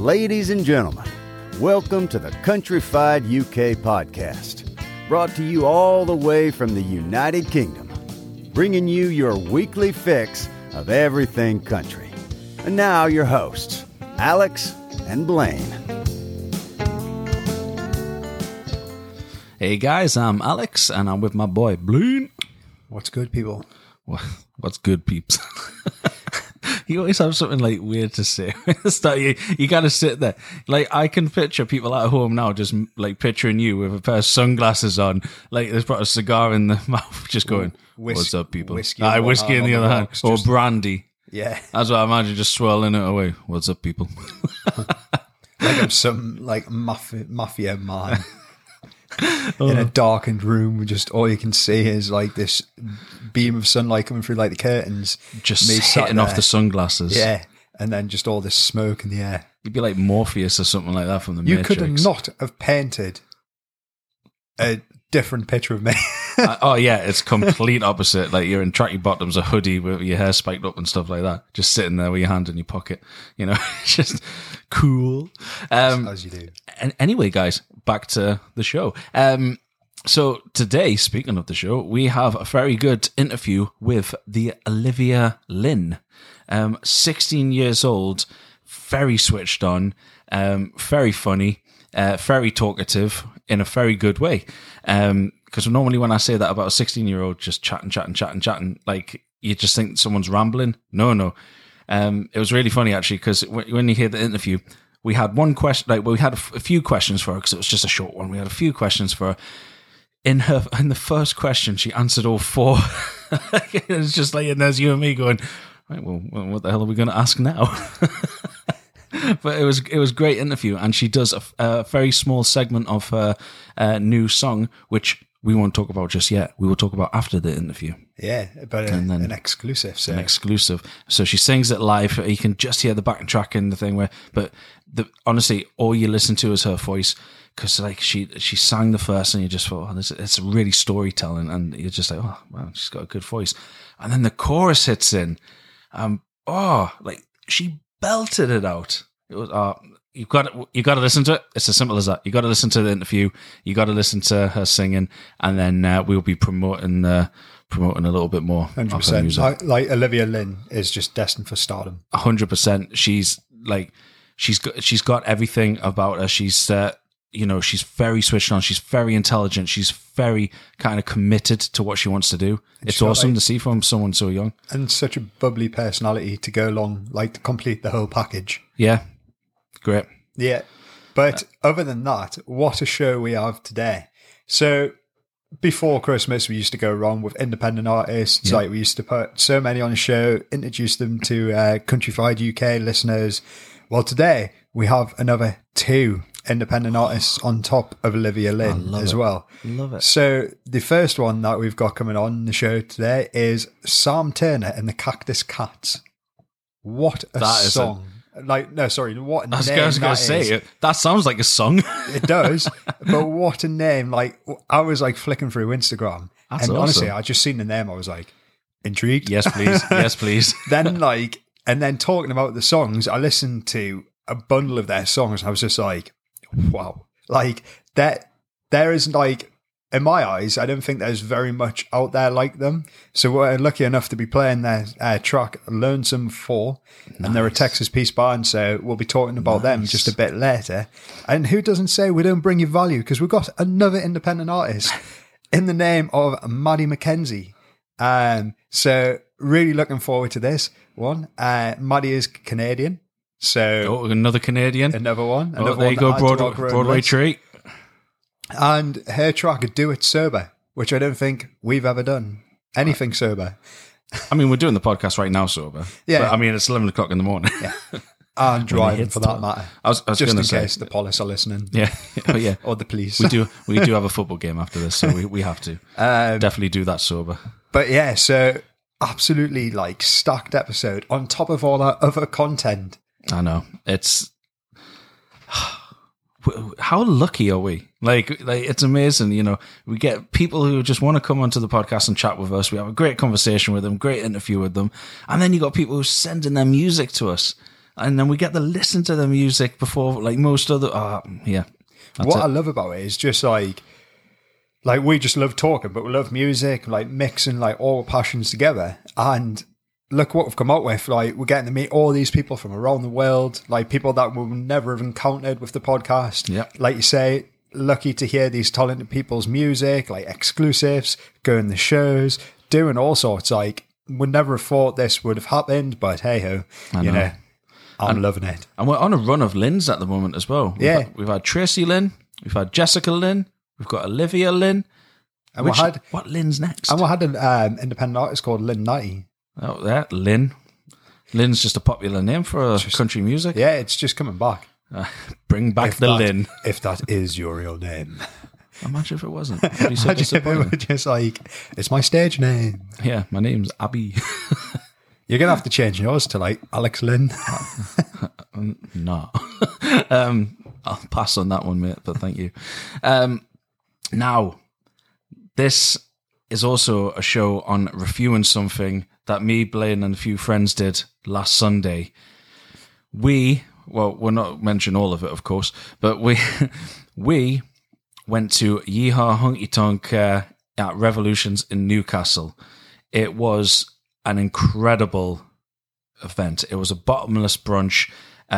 Ladies and gentlemen, welcome to the Countryfied UK podcast, brought to you all the way from the United Kingdom, bringing you your weekly fix of everything country. And now your hosts, Alex and Blaine. Hey guys, I'm Alex and I'm with my boy Blaine. What's good, people? What's good, peeps? You always have something like weird to say. You gotta sit there. Like, I can picture people at home now just like picturing you with a pair of sunglasses on, like they've got a cigar in the mouth, just going, what's up, people? Whiskey in the other hand. Or brandy. Yeah. That's what I imagine, just swirling it away. What's up, people? Like I'm some like mafia man. In a darkened room with just all you can see is like this beam of sunlight coming through like the curtains. Just hitting off the sunglasses. Yeah. And then just all this smoke in the air. You'd be like Morpheus or something like that from the You Matrix. could not have painted a different picture of me. Oh yeah, it's complete opposite. Like you're in tracky bottoms, a hoodie with your hair spiked up and stuff like that, just sitting there with your hand in your pocket. You know, just cool. As you do. And anyway, guys, back to the show. So today, speaking of the show, we have a very good interview with the Olivia Lynn. 16 years old, very switched on, very funny, very talkative in a very good way. Because normally when I say that about a 16-year-old just chatting, like you just think someone's rambling. No. It was really funny actually, because when you hear the interview, we had one question, like we had a few questions for her because it was just a short one. We had a few questions for her. In the first question, she answered all four. It's just like, and there's you and me going, right, well, what the hell are we going to ask now? But it was a great interview, and she does a very small segment of her new song, which we won't talk about just yet. We will talk about after the interview. Yeah, but an exclusive. So. An exclusive. So she sings it live. You can just hear the backing track in the thing honestly, all you listen to is her voice, because like she sang the first, and you just thought, oh, it's really storytelling, and you're just like, oh, wow, she's got a good voice. And then the chorus hits in. Like she belted it out. It was you got to listen to it. It's as simple as that. You got to listen to the interview. You got to listen to her singing, and then we'll be promoting a little bit more. 100%. Like Olivia Lynn is just destined for stardom. 100%. She's got everything about her. She's she's very switched on. She's very intelligent. She's very kind of committed to what she wants to do. It's awesome to see from someone so young. And such a bubbly personality to go along, like to complete the whole package. Yeah. Great. Yeah. But other than that, what a show we have today. So before Christmas, we used to go around with independent artists. Yeah. Like we used to put so many on the show, introduce them to Countryfied UK listeners. Well, today we have another 2 independent artists on top of Olivia Lynn well. Love it. So the first one that we've got coming on the show today is Sam Turner and the Cactus Cats. What a song. What a name. I was going to say, that sounds like a song. It does, but what a name. Like, I was like flicking through Instagram, and awesome. Honestly, I just seen the name, I was like, intrigued. Yes, please. Yes, please. Then talking about the songs, I listened to a bundle of their songs, and I was just like, wow. Like, there is like, in my eyes, I don't think there's very much out there like them. So we're lucky enough to be playing their track Lonesome 4. Nice. And they're a Texas Peace band, so we'll be talking about them just a bit later. And who doesn't say we don't bring you value? Because we've got another independent artist in the name of Maddie McKenzie. So really looking forward to this one. Maddie is Canadian. So another Canadian. Another one. There you go, Broadway treat. And her track, Do It Sober, which I don't think we've ever done anything sober. I mean, we're doing the podcast right now sober. Yeah. But, I mean, it's 11 o'clock in the morning. Yeah. And driving for that matter. I was just in case the police are listening. Yeah. Oh, yeah. Or the police. We do have a football game after this, so we have to definitely do that sober. But yeah, so absolutely like stacked episode on top of all that other content. I know. It's... How lucky are we? Like it's amazing, you know. We get people who just want to come onto the podcast and chat with us. We have a great conversation with them, great interview with them, and then you got people who are sending their music to us. and then we get to listen to the music before like most other. Yeah, what I love about it is just like we just love talking, but we love music, like mixing like all passions together. And look what we've come up with. Like, we're getting to meet all these people from around the world, like people that we would never have encountered with the podcast. Yeah, like you say, lucky to hear these talented people's music, like exclusives, going to shows, doing all sorts. Like, would never have thought this would have happened, but hey ho, you know, I'm loving it. And we're on a run of Lynns at the moment as well. We've had Tracy Lynn, we've had Jessica Lynn, we've got Olivia Lynn. And what Lynn's next? And we had an independent artist called Lynn Knighty. Oh, yeah, Lynn. Lynn's just a popular name for country music. Yeah, it's just coming back. Bring back the Lynn. If that is your real name. Imagine if it wasn't. I'd be so disappointed. Just like, it's my stage name. Yeah, my name's Abby. You're going to have to change yours to like Alex Lynn. No. I'll pass on that one, mate, but thank you. Now, this is also a show on reviewing something that me, Blaine, and a few friends did last Sunday. We'll not mention all of it, of course, but we went to Yeehaw Honky Tonk at Revolutions in Newcastle. It was an incredible event. It was a bottomless brunch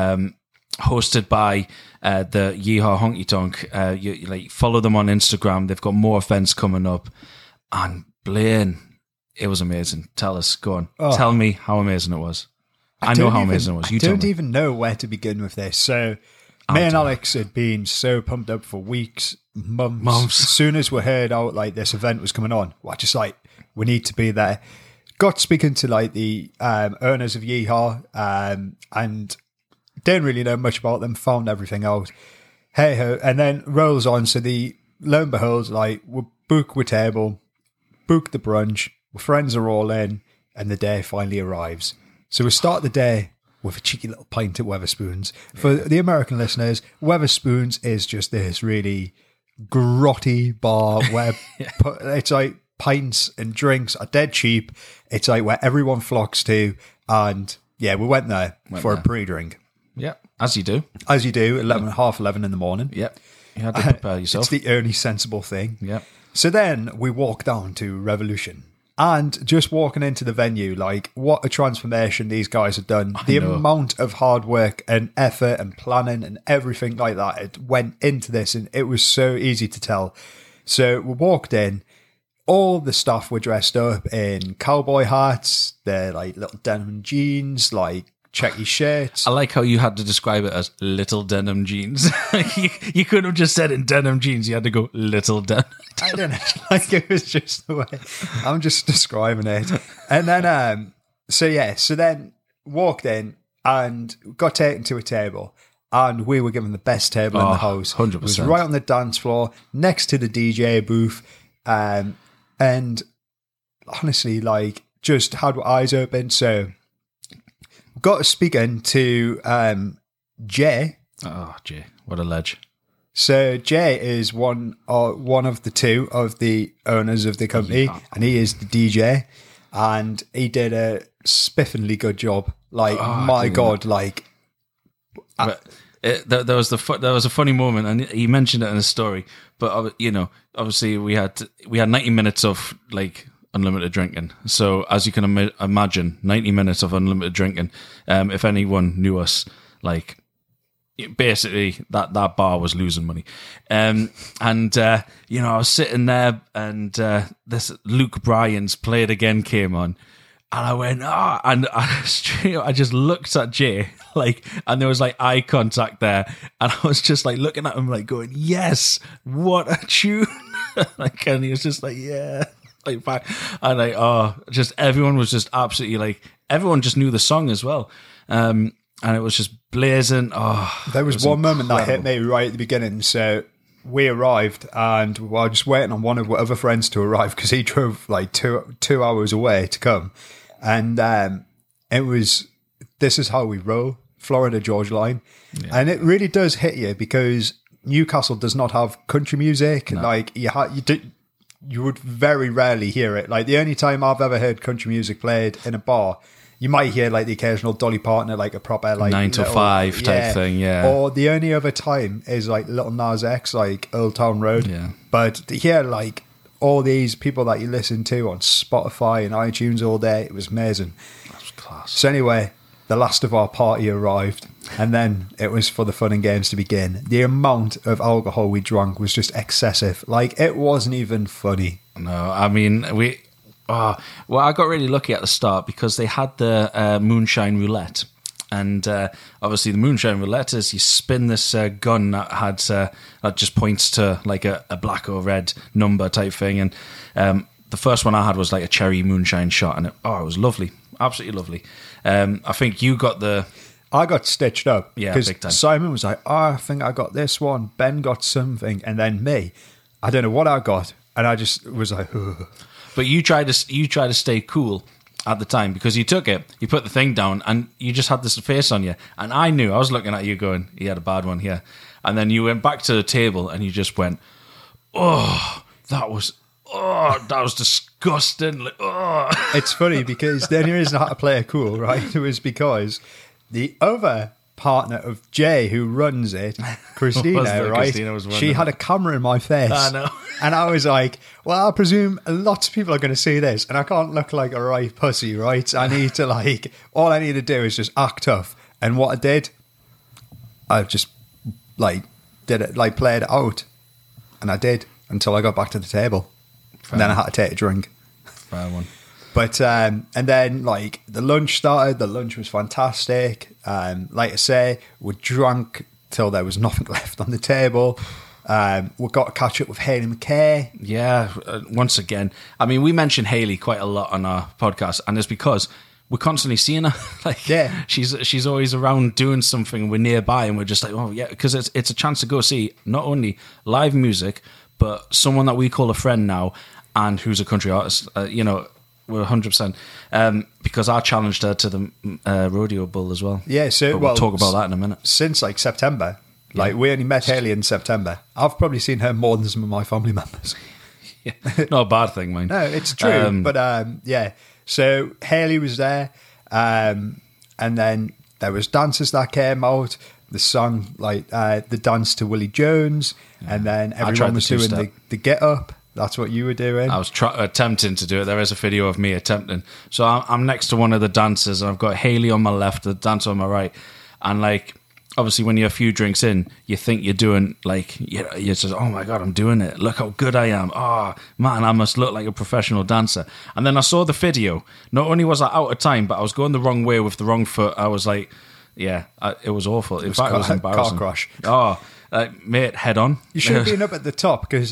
hosted by the Yeehaw Honky Tonk. You follow them on Instagram. They've got more events coming up. And Blaine, it was amazing. Tell us, go on. Oh. Tell me how amazing it was. I know how amazing it was. You don't even know where to begin with this. So, me and Alex had been so pumped up for weeks, months. As soon as we heard out like this event was coming on, we're just like, we need to be there. Got speaking to like the owners of Yeehaw, and didn't really know much about them. Found everything out. Hey ho, and then rolls on. So lo and behold, like we book the table, book the brunch. Our friends are all in, and the day finally arrives. So we start the day with a cheeky little pint at Weatherspoons. For the American listeners, Weatherspoons is just this really grotty bar where it's like pints and drinks are dead cheap. It's like where everyone flocks to. And yeah, we went there for a pre-drink. Yeah, as you do. As you do, 11 in the morning. Yep. You had to prepare yourself. It's the only sensible thing. Yep. So then we walk down to Revolution. And just walking into the venue, like, what a transformation these guys have done. The amount of hard work and effort and planning and everything like that it went into this, and it was so easy to tell. So we walked in, all the staff were dressed up in cowboy hats, they're like little denim jeans, like checky shirts. I like how you had to describe it as little denim jeans. you couldn't have just said in denim jeans, you had to go little denim. I don't know. Like, it was just the way I'm just describing it. And then, so then walked in and got taken to a table, and we were given the best table in the house. 100%. It was right on the dance floor next to the DJ booth. And honestly, like, just had our eyes open. So got speaking to Jay. Oh, Jay, what a ledge. So Jay is one of the two of the owners of the company, and he is the DJ, and he did a spiffingly good job. Like, my God, like. There was a funny moment, and he mentioned it in his story. But obviously we had 90 minutes of like unlimited drinking. So as you can imagine, 90 minutes of unlimited drinking. If anyone knew us, like. Basically, that bar was losing money. I was sitting there, and this Luke Bryan's Play It Again came on, and I went, and I just looked at Jay, like, and there was like eye contact there, and I was just like looking at him, like going, yes, what a tune. Like, and he was just like, yeah. Like, back, and like, just everyone was just absolutely like, everyone just knew the song as well. And it was just blazing. There was one moment that hit me right at the beginning. So we arrived, and we were just waiting on one of our other friends to arrive because he drove like two hours away to come. And this is how we roll, Florida Georgia line. Yeah. And it really does hit you because Newcastle does not have country music. No. Like you would very rarely hear it. Like, the only time I've ever heard country music played in a bar you might hear like the occasional Dolly Parton at like a proper like 9 to 5 type thing, yeah. Or the only other time is like Little Nas X, like Old Town Road. Yeah. But to hear like all these people that you listen to on Spotify and iTunes all day, it was amazing. That was class. So anyway, the last of our party arrived, and then it was for the fun and games to begin. The amount of alcohol we drank was just excessive. Like, it wasn't even funny. No, I mean, well, I got really lucky at the start because they had the moonshine roulette. And obviously the moonshine roulette is you spin this gun that just points to like a black or red number type thing. And the first one I had was like a cherry moonshine shot, and it was lovely. Absolutely lovely. I think you got I got stitched up. Yeah, because big time. Simon was like, I think I got this one. Ben got something. And then me, I don't know what I got. And I just was like, ugh. But you try to stay cool at the time because you took it, you put the thing down, and you just had this face on you. And I knew, I was looking at you going, he had a bad one here. And then you went back to the table and you just went, that was disgusting. Like, It's funny because the only reason I had to play it cool, right, was because the other partner of Jay who runs it, Christina, right? Christina was she had a camera in my face. I know. And I was like, well, I presume lots of people are going to see this, and I can't look like a right pussy, right? I need to all I need to do is just act tough. And what I did, I just did it, played it out. And I did until I got back to the table. And then I had to take a drink. Fair one. But and then the lunch started. The lunch was fantastic. Like I say, we drank till there was nothing left on the table. We got to catch up with Hayley McKay. Yeah, once again. I mean, we mention Hayley quite a lot on our podcast, and it's because we're constantly seeing her. Yeah, she's always around doing something, and we're nearby, and we're just like, oh yeah, because it's a chance to go see not only live music, but someone that we call a friend now, and who's a country artist. We're 100%. Because I challenged her to the Rodeo Bull as well. Yeah, so but we'll talk about that in a minute. Since September, we only met Hayley in September. I've probably seen her more than some of my family members. Yeah. Not a bad thing, man. No, it's true. But yeah, so Hayley was there, and then there was dancers that came out. The song the dance to Willie Jones, and then everyone was doing the get up. That's what you were doing. I was attempting to do it. There is a video of me attempting. So I'm next to one of the dancers, and I've got Hayley on my left, the dancer on my right. And obviously, when you're a few drinks in, you think you're doing you're just, oh my God, I'm doing it. Look how good I am. Oh man, I must look like a professional dancer. And then I saw the video. Not only was I out of time, but I was going the wrong way with the wrong foot. I was like, yeah, it was awful. In fact, it was embarrassing. Car crash. Oh, mate, head on. You should have been up at the top because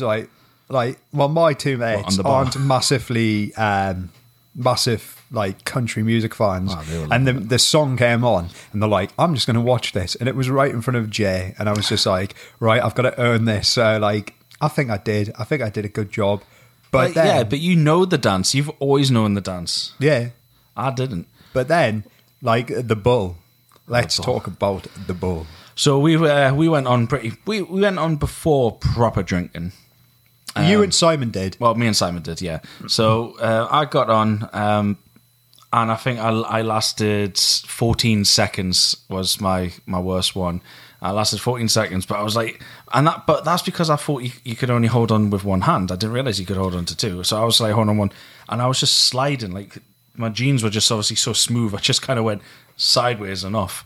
my two mates aren't massively massive country music fans, and the song came on, and they're like, "I'm just going to watch this," and it was right in front of Jay, and I was just like, "Right, I've got to earn this." So I think I did a good job, but then, yeah, but you know the dance. You've always known the dance. Yeah, I didn't. But then, the bull. Let's talk about the bull. So we went on we went on before proper drinking. You and Simon did. Well, me and Simon did, yeah. So I got on, and I think I lasted 14 seconds was my worst one. I lasted 14 seconds, but I was like, but that's because I thought you could only hold on with one hand. I didn't realize you could hold on to two. So I was holding on one, and I was just sliding. My jeans were just obviously so smooth. I just kind of went sideways and off.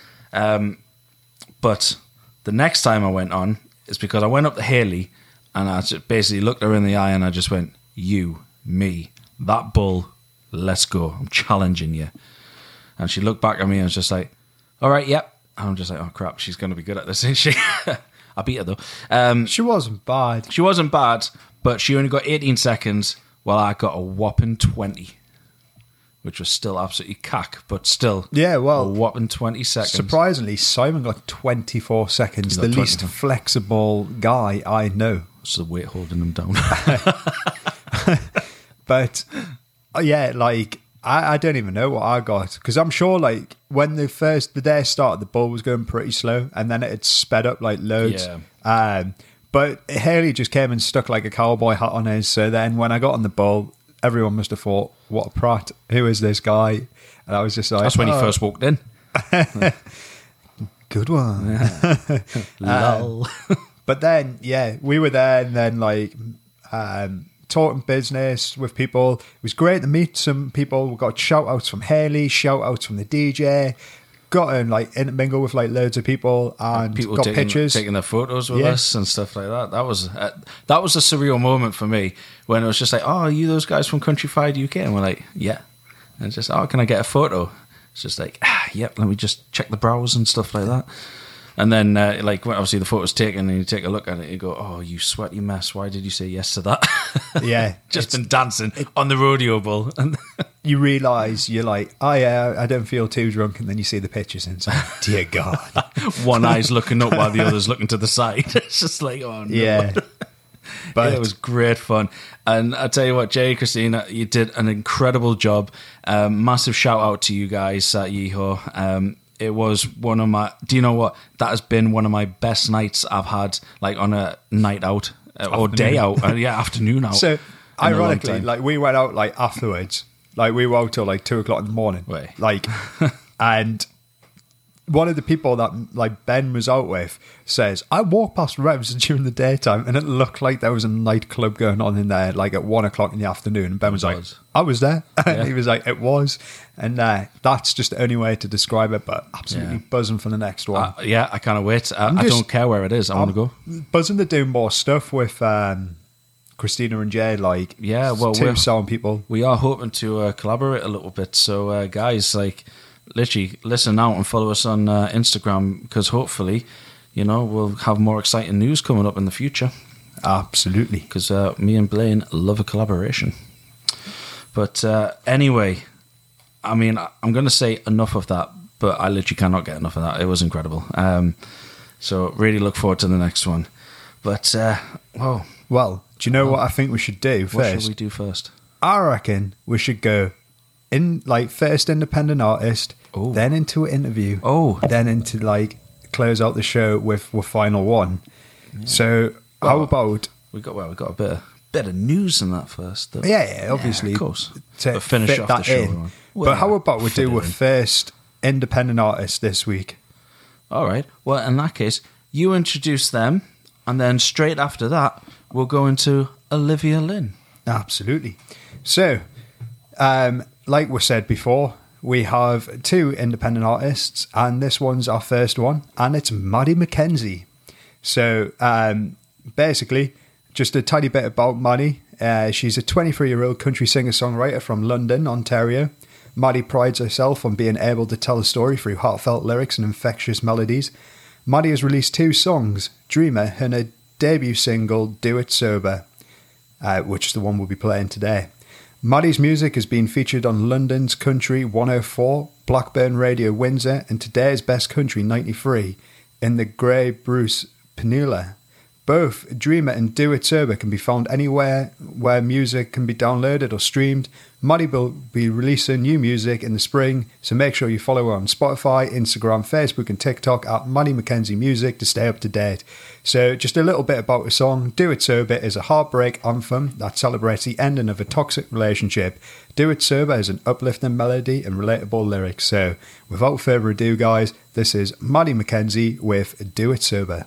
But the next time I went on is because I went up to Hayley, and I just basically looked her in the eye and I just went, you, me, that bull, let's go. I'm challenging you. And she looked back at me and was just like, all right, yep. And I'm just like, oh crap, she's going to be good at this, isn't she? I beat her though. She wasn't bad. She wasn't bad, but she only got 18 seconds while I got a whopping 20. Which was still absolutely cack, but still. Yeah, well. A whopping 20 seconds. Surprisingly, Simon got 24 seconds. The least flexible guy I know. It's the weight holding him down. But, yeah, I don't even know what I got. Because I'm sure, when the day started, the ball was going pretty slow. And then it had sped up, loads. Yeah. But Hayley just came and stuck a cowboy hat on his. So then when I got on the ball, everyone must have thought, what a prat. Who is this guy? And I was just like, That's when he first walked in. good one. Lol. But then, yeah, we were there and then like talking business with people. It was great to meet some people. We got shout outs from Haley, shout outs from the DJ. Got in like intermingle with like loads of people and People got pictures. taking their photos with us and stuff like that. That was a surreal moment for me when it was just like, oh, are you those guys from Countryfied UK? And we're like, yeah. And it's just, oh, can I get a photo? It's just like, yep, let me just check the browse and stuff like that. And then, like, when obviously the photo's taken and you take a look at it, you go, oh, you sweaty mess. Why did you say yes to that? Yeah. Just been dancing on the rodeo bull. You realise you're like, oh, yeah, I don't feel too drunk. And then you see the pictures and it's like, dear God. One eye's looking up while the other's looking to the side. It's just like, oh, no. Yeah. But it was great fun. And I tell you what, Jay, Christina, you did an incredible job. Massive shout out to you guys at Yeehaw. It was one of my, do you know what? That has been one of my best nights I've had, like on a night out or day out. Afternoon out. So, ironically, like we went out like afterwards. Like we were out till like 2 o'clock in the morning. Wait. Like, and one of the people that like Ben was out with says, I walked past Revs during the daytime and it looked like there was a nightclub going on in there like at 1 o'clock in the afternoon. And Ben was like, I was there. And he was like, it was. And that's just the only way to describe it, but absolutely buzzing for the next one. I can't wait. I don't care where it is. I want to go. Buzzing to do more stuff with Christina and Jay, like two sound people. We are hoping to collaborate a little bit. So guys, like, literally listen out and follow us on Instagram because hopefully, we'll have more exciting news coming up in the future. Absolutely. Because me and Blaine love a collaboration. But anyway, I mean, I'm going to say enough of that, but I literally cannot get enough of that. It was incredible. So really look forward to the next one. But, well, do you know what I think we should do first? What should we do first? I reckon we should go in like first independent artist, then into an interview, then into like close out the show with final one. Yeah. So how about we got a bit of news in that first? Though. Yeah, obviously, of course. To finish off the show. But how about we do a first independent artist this week? All right. Well, in that case, you introduce them, and then straight after that, we'll go into Olivia Lynn. Absolutely. So, like we said before, we have two independent artists, and this one's our first one, and it's Maddie McKenzie. So, basically, just a tiny bit about Maddie. She's a 23-year-old country singer-songwriter from London, Ontario. Maddie prides herself on being able to tell a story through heartfelt lyrics and infectious melodies. Maddie has released 2 songs, Dreamer and her debut single, Do It Sober, which is the one we'll be playing today. Maddie's music has been featured on London's Country 104, Blackburn Radio Windsor, and Today's Best Country 93 in the Grey Bruce Peninsula. Both Dreamer and Do It Sober can be found anywhere where music can be downloaded or streamed. Maddie will be releasing new music in the spring, so make sure you follow her on Spotify, Instagram, Facebook and TikTok at Maddie McKenzie Music to stay up to date. So just a little bit about the song. Do It Sober is a heartbreak anthem that celebrates the ending of a toxic relationship. Do It Sober is an uplifting melody and relatable lyrics. So without further ado, guys, this is Maddie McKenzie with Do It Sober.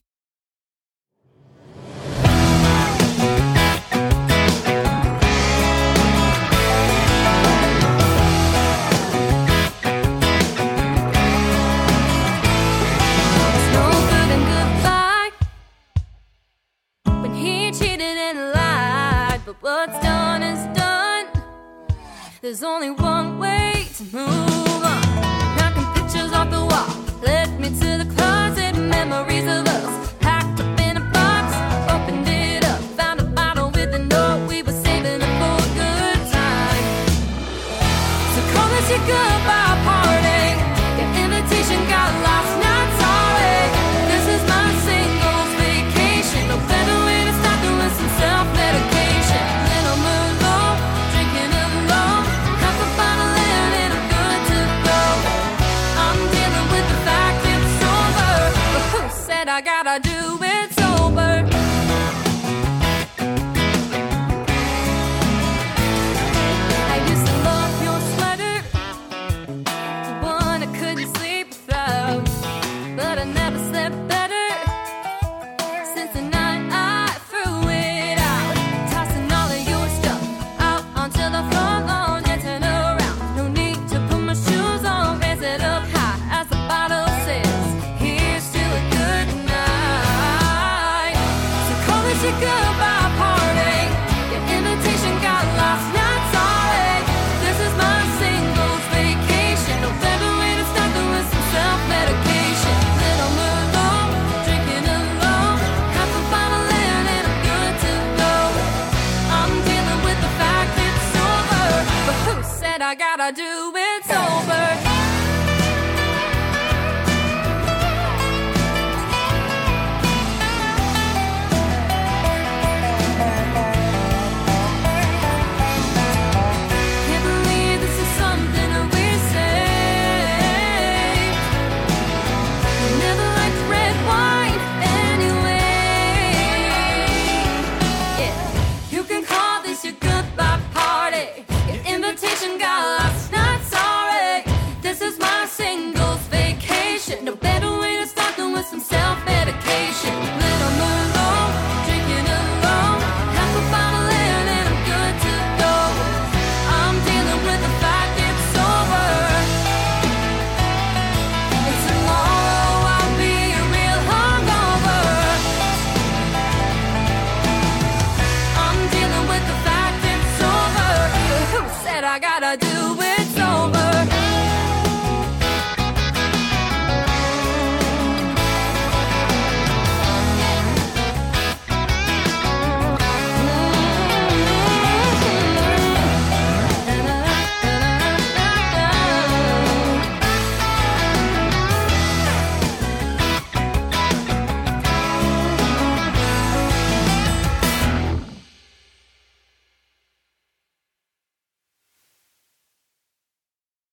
There's only one way to move on. Knocking pictures off the wall led me to the closet. Memories of us packed up in a box. Opened it up, found a bottle with a note. We were saving it for a good time. So call this your goodbye party. Your invitation got lost, not sorry. This is my singles vacation. No better way to start doing some self-medication. Little moon low, drinking alone. I gotta do it sober. I used to love your sweater.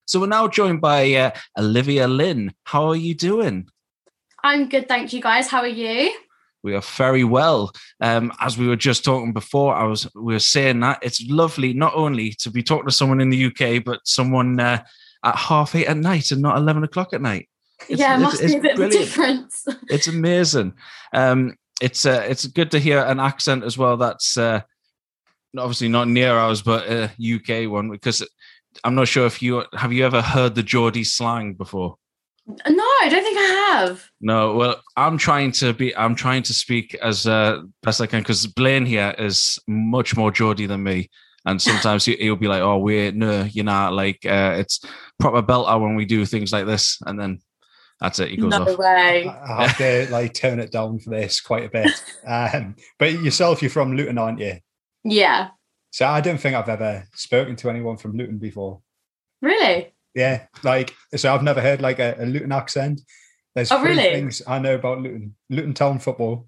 So we're now joined by Olivia Lynn. How are you doing? I'm good, thank you guys. How are you? We are very well. As we were just talking before, we were saying that it's lovely not only to be talking to someone in the UK, but someone at 8:30 at night and not 11 o'clock at night. Must be a bit of a difference. It's amazing. It's good to hear an accent as well. That's obviously not near ours, but a UK one. Because I'm not sure if you ever heard the Geordie slang before. No, I don't think I have. No, well, I'm trying to speak as best I can, because Blaine here is much more Geordie than me, and sometimes he'll be like, "Oh, wait, no, you're not." Like it's proper belter when we do things like this, and then that's it. He goes off. No way. I have to tone it down for this quite a bit. But yourself, you're from Luton, aren't you? Yeah. So I don't think I've ever spoken to anyone from Luton before. Really? Yeah, so I've never heard a Luton accent. There's three things I know about Luton. Luton Town football,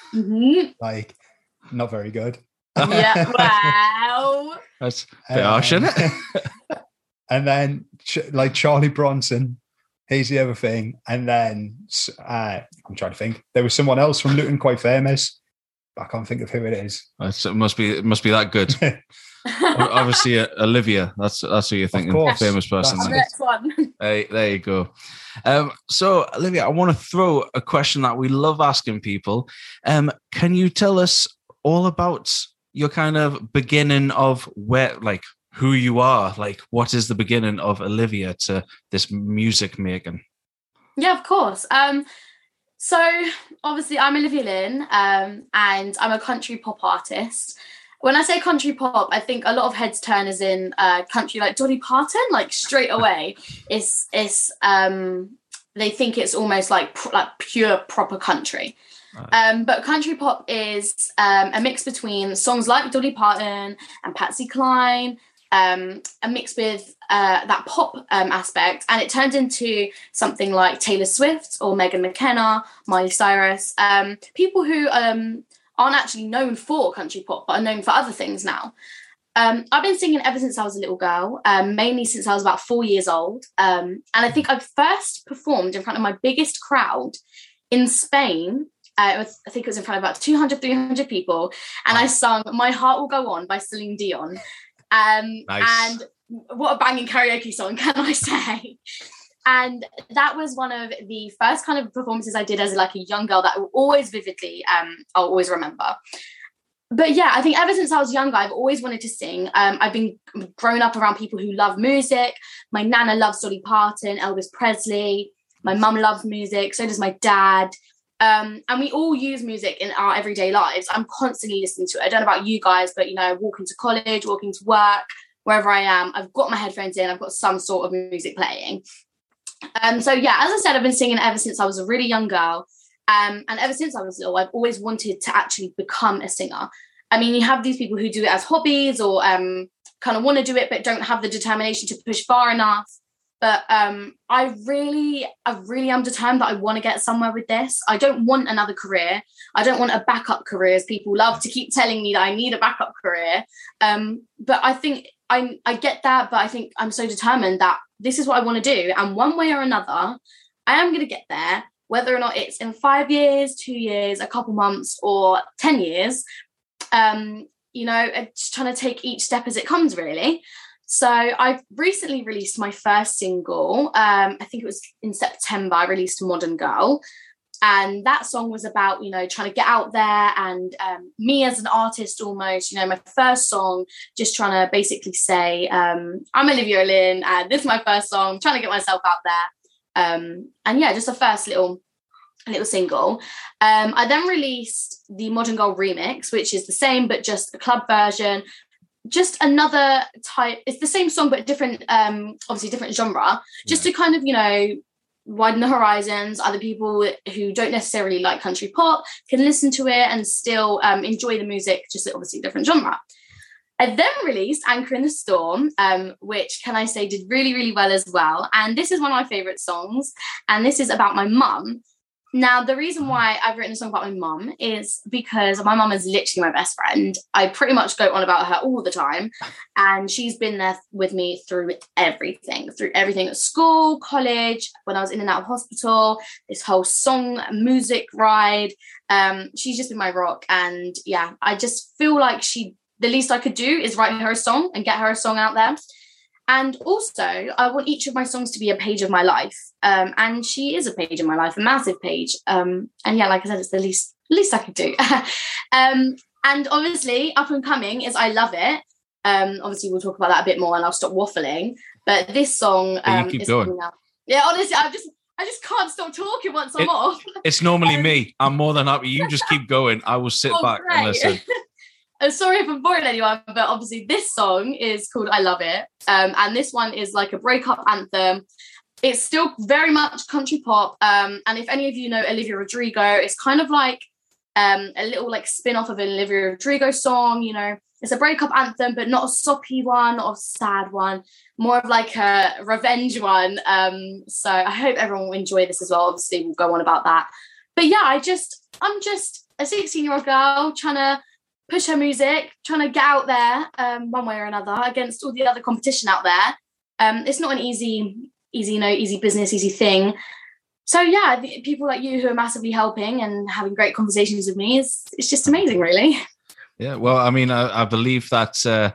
not very good. Yeah, wow. That's a bit harsh, isn't it? And then Charlie Bronson, he's the other thing. And then I'm trying to think. There was someone else from Luton quite famous, but I can't think of who it is. It must be that good. Obviously, Olivia. That's who you're thinking. Famous person. That's the next one. Hey, there you go. So, Olivia, I want to throw a question that we love asking people. Can you tell us all about your kind of beginning of who you are? Like, what is the beginning of Olivia to this music making? Yeah, of course. So obviously, I'm Olivia Lynn, and I'm a country pop artist. When I say country pop, I think a lot of heads turn as in country like Dolly Parton, like straight away. It's they think it's almost like pure proper country. But country pop is a mix between songs like Dolly Parton and Patsy Cline, a mix with that pop aspect, and it turned into something like Taylor Swift or Megan McKenna, Miley Cyrus, people who aren't actually known for country pop, but are known for other things now. I've been singing ever since I was a little girl, mainly since I was about 4 years old. And I think I first performed in front of my biggest crowd in Spain. I think it was in front of about 200, 300 people. And I sung My Heart Will Go On by Celine Dion. Nice. And what a banging karaoke song, can I say? And that was one of the first kind of performances I did as a young girl that I will always vividly, I'll always remember. But yeah, I think ever since I was younger, I've always wanted to sing. I've been grown up around people who love music. My nana loves Dolly Parton, Elvis Presley. My mum loves music. So does my dad. And we all use music in our everyday lives. I'm constantly listening to it. I don't know about you guys, but, walking to college, walking to work, wherever I am, I've got my headphones in. I've got some sort of music playing. So yeah, as I said, I've been singing ever since I was a really young girl. And ever since I was little, I've always wanted to actually become a singer. I mean, you have these people who do it as hobbies or kind of want to do it, but don't have the determination to push far enough. But I really am determined that I want to get somewhere with this. I don't want another career. I don't want a backup career, as people love to keep telling me that I need a backup career. But I think I get that, but I think I'm so determined that this is what I want to do. And one way or another, I am going to get there, whether or not it's in 5 years, 2 years, a couple months, or 10 years. Just trying to take each step as it comes, really. So I've recently released my first single. I think it was in September. I released Modern Girl. And that song was about, trying to get out there and me as an artist almost, my first song, just trying to basically say, I'm Olivia Lynn and this is my first song, trying to get myself out there. And yeah, just a first little single. I then released the Modern Girl remix, which is the same, but just a club version. Just another type, it's the same song, but different, obviously different genre, just to kind of, widen the horizons. Other people who don't necessarily like country pop can listen to it and still enjoy the music, just obviously different genre. I then released Anchor in the Storm, which, can I say, did really, really well as well. And this is one of my favourite songs. And this is about my mum, Now, the reason why I've written a song about my mum is because my mum is literally my best friend. I pretty much go on about her all the time. And she's been there with me through everything at school, college, when I was in and out of hospital, this whole song, music ride. She's just been my rock. And yeah, I just feel like the least I could do is write her a song and get her a song out there. And also, I want each of my songs to be a page of my life. And she is a page of my life, a massive page. And yeah, like I said, it's the least I could do. And obviously, up and coming is I Love It. Obviously, we'll talk about that a bit more and I'll stop waffling. But this song you keep is going. coming out. Yeah, honestly, I just can't stop talking once I'm off. It's normally me. I'm more than happy. You just keep going. I will sit back and listen. I'm sorry if I'm boring anyone, but obviously this song is called I Love It. And this one is like a breakup anthem. It's still very much country pop. And if any of you know Olivia Rodrigo, it's kind of like a little like spin-off of an Olivia Rodrigo song. You know, it's a breakup anthem, but not a soppy one, not a sad one, more of like a revenge one. So I hope everyone will enjoy this as well. Obviously, we'll go on about that. But yeah, I'm just a 16-year-old girl trying to push her music, trying to get out there one way or another against all the other competition out there. It's not an easy business, easy thing. So yeah, people like you who are massively helping and having great conversations with me it's just amazing, really. Yeah, well, I mean, I believe that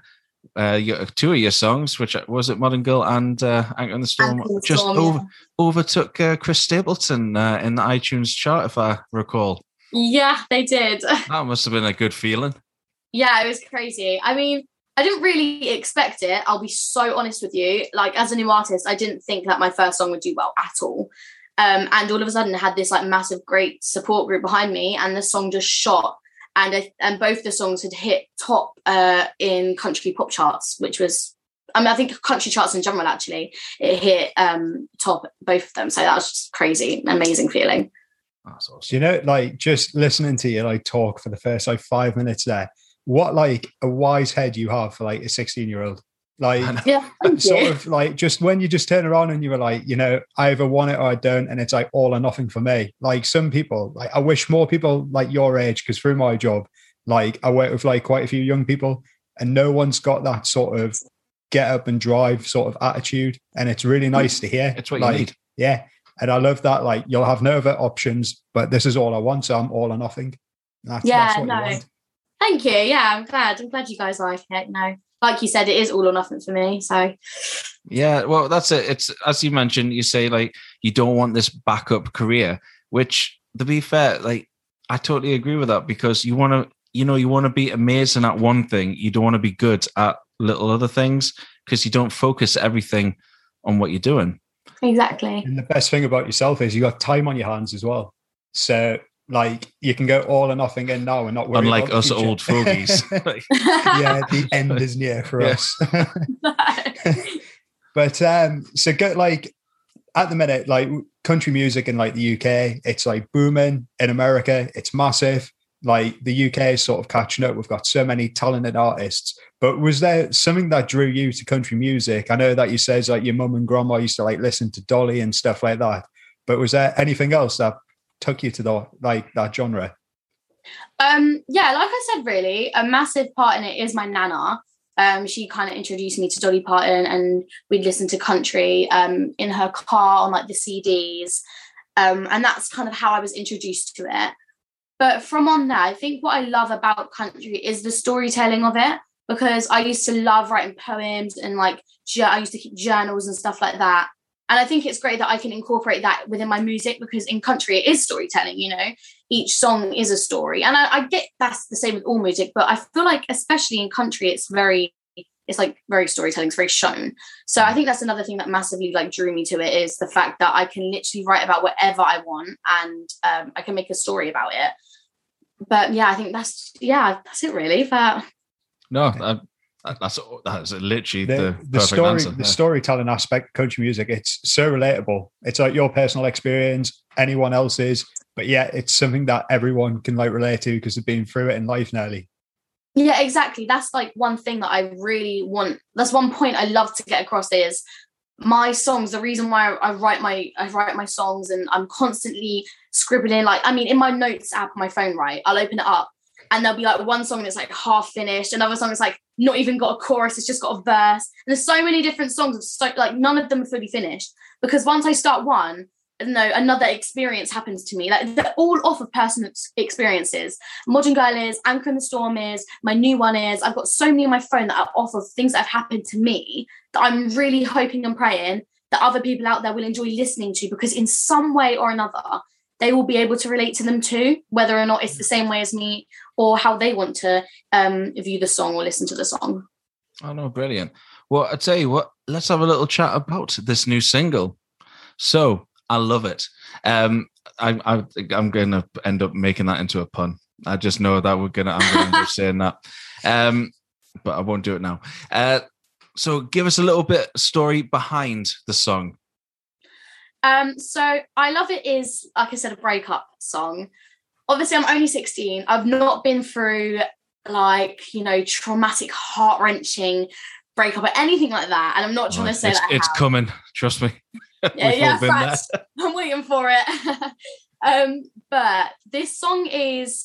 two of your songs, which was it Modern Girl and Anchor in the Storm, just overtook Chris Stapleton in the iTunes chart, if I recall. Yeah, they did. That must have been a good feeling. Yeah, it was crazy. I mean, I didn't really expect it. I'll be so honest with you. Like, as a new artist, I didn't think that my first song would do well at all. And all of a sudden, I had this like massive, great support group behind me, and the song just shot. And both the songs had hit top in country pop charts, which was, I think country charts in general, actually. It hit top, both of them. So that was just crazy, amazing feeling. That's awesome. You know, like just listening to you like talk for the first like 5 minutes there, what like a wise head you have for like a 16-year-old. Like, yeah, sort of like just when you just turn around and you were like, you know, I either want it or I don't, and it's like all or nothing for me. Like some people, like I wish more people like your age, because through my job, like I work with like quite a few young people, and no one's got that sort of get up and drive sort of attitude, and it's really nice to hear. It's what like, you need. Yeah. And I love that, like, you'll have no other options, but this is all I want, so I'm all or nothing. That's what you want. Thank you. Yeah, I'm glad you guys like it. No, like you said, it is all or nothing for me. So yeah, well, that's it. It's, as you mentioned, you say like you don't want this backup career, which, to be fair, like I totally agree with that, because you want to be amazing at one thing. You don't want to be good at little other things, because you don't focus everything on what you're doing. Exactly. And the best thing about yourself is you got time on your hands as well. So like you can go all or nothing in now and not worry. Unlike about us the old fogies. Yeah, the end is near for us. But so go, like at the minute, like country music in like the UK, it's like booming. In America, it's massive. Like the UK is sort of catching up. We've got so many talented artists. But was there something that drew you to country music? I know that you said like your mum and grandma used to like listen to Dolly and stuff like that. But was there anything else that took you to that genre? Yeah, like I said, really, a massive part in it is my nana. She kind of introduced me to Dolly Parton, and we'd listen to country in her car on like the CDs. And that's kind of how I was introduced to it. But from on there, I think what I love about country is the storytelling of it, because I used to love writing poems and like I used to keep journals and stuff like that. And I think it's great that I can incorporate that within my music, because in country it is storytelling, you know, each song is a story. And I get that's the same with all music, but I feel like especially in country, it's like very storytelling, it's very shown. So I think that's another thing that massively like drew me to it, is the fact that I can literally write about whatever I want, and I can make a story about it. But yeah, I think that's it really. But no, that's literally the story answer. The storytelling aspect of country music, it's so relatable. It's like your personal experience, anyone else's, but yeah, it's something that everyone can like relate to because they've been through it in life nearly. Yeah, exactly. That's like one thing that I really want. That's one point I love to get across is my songs, the reason why I write my songs and I'm constantly scribbling, like, I mean, in my notes app on my phone, right, I'll open it up and there'll be like one song that's like half finished, another song that's like not even got a chorus, it's just got a verse. And there's so many different songs, like none of them are fully finished, because once I start one, another experience happens to me. Like, they're all off of personal experiences. Modern Girl is, Anchor in the Storm is, my new one is. I've got so many on my phone that are off of things that have happened to me that I'm really hoping and praying that other people out there will enjoy listening to, because in some way or another, they will be able to relate to them too, whether or not it's the same way as me or how they want to view the song or listen to the song. Oh, no, brilliant. Well, I tell you what, let's have a little chat about this new single. So, I love it. I'm going to end up making that into a pun. I just know that I'm going to end up saying that. But I won't do it now. So give us a little bit story behind the song. So I Love It is, like I said, a breakup song. Obviously, I'm only 16. I've not been through traumatic, heart-wrenching breakup or anything like that. And I'm not trying to say that it's coming. Trust me. Yeah, facts. I'm waiting for it. But this song is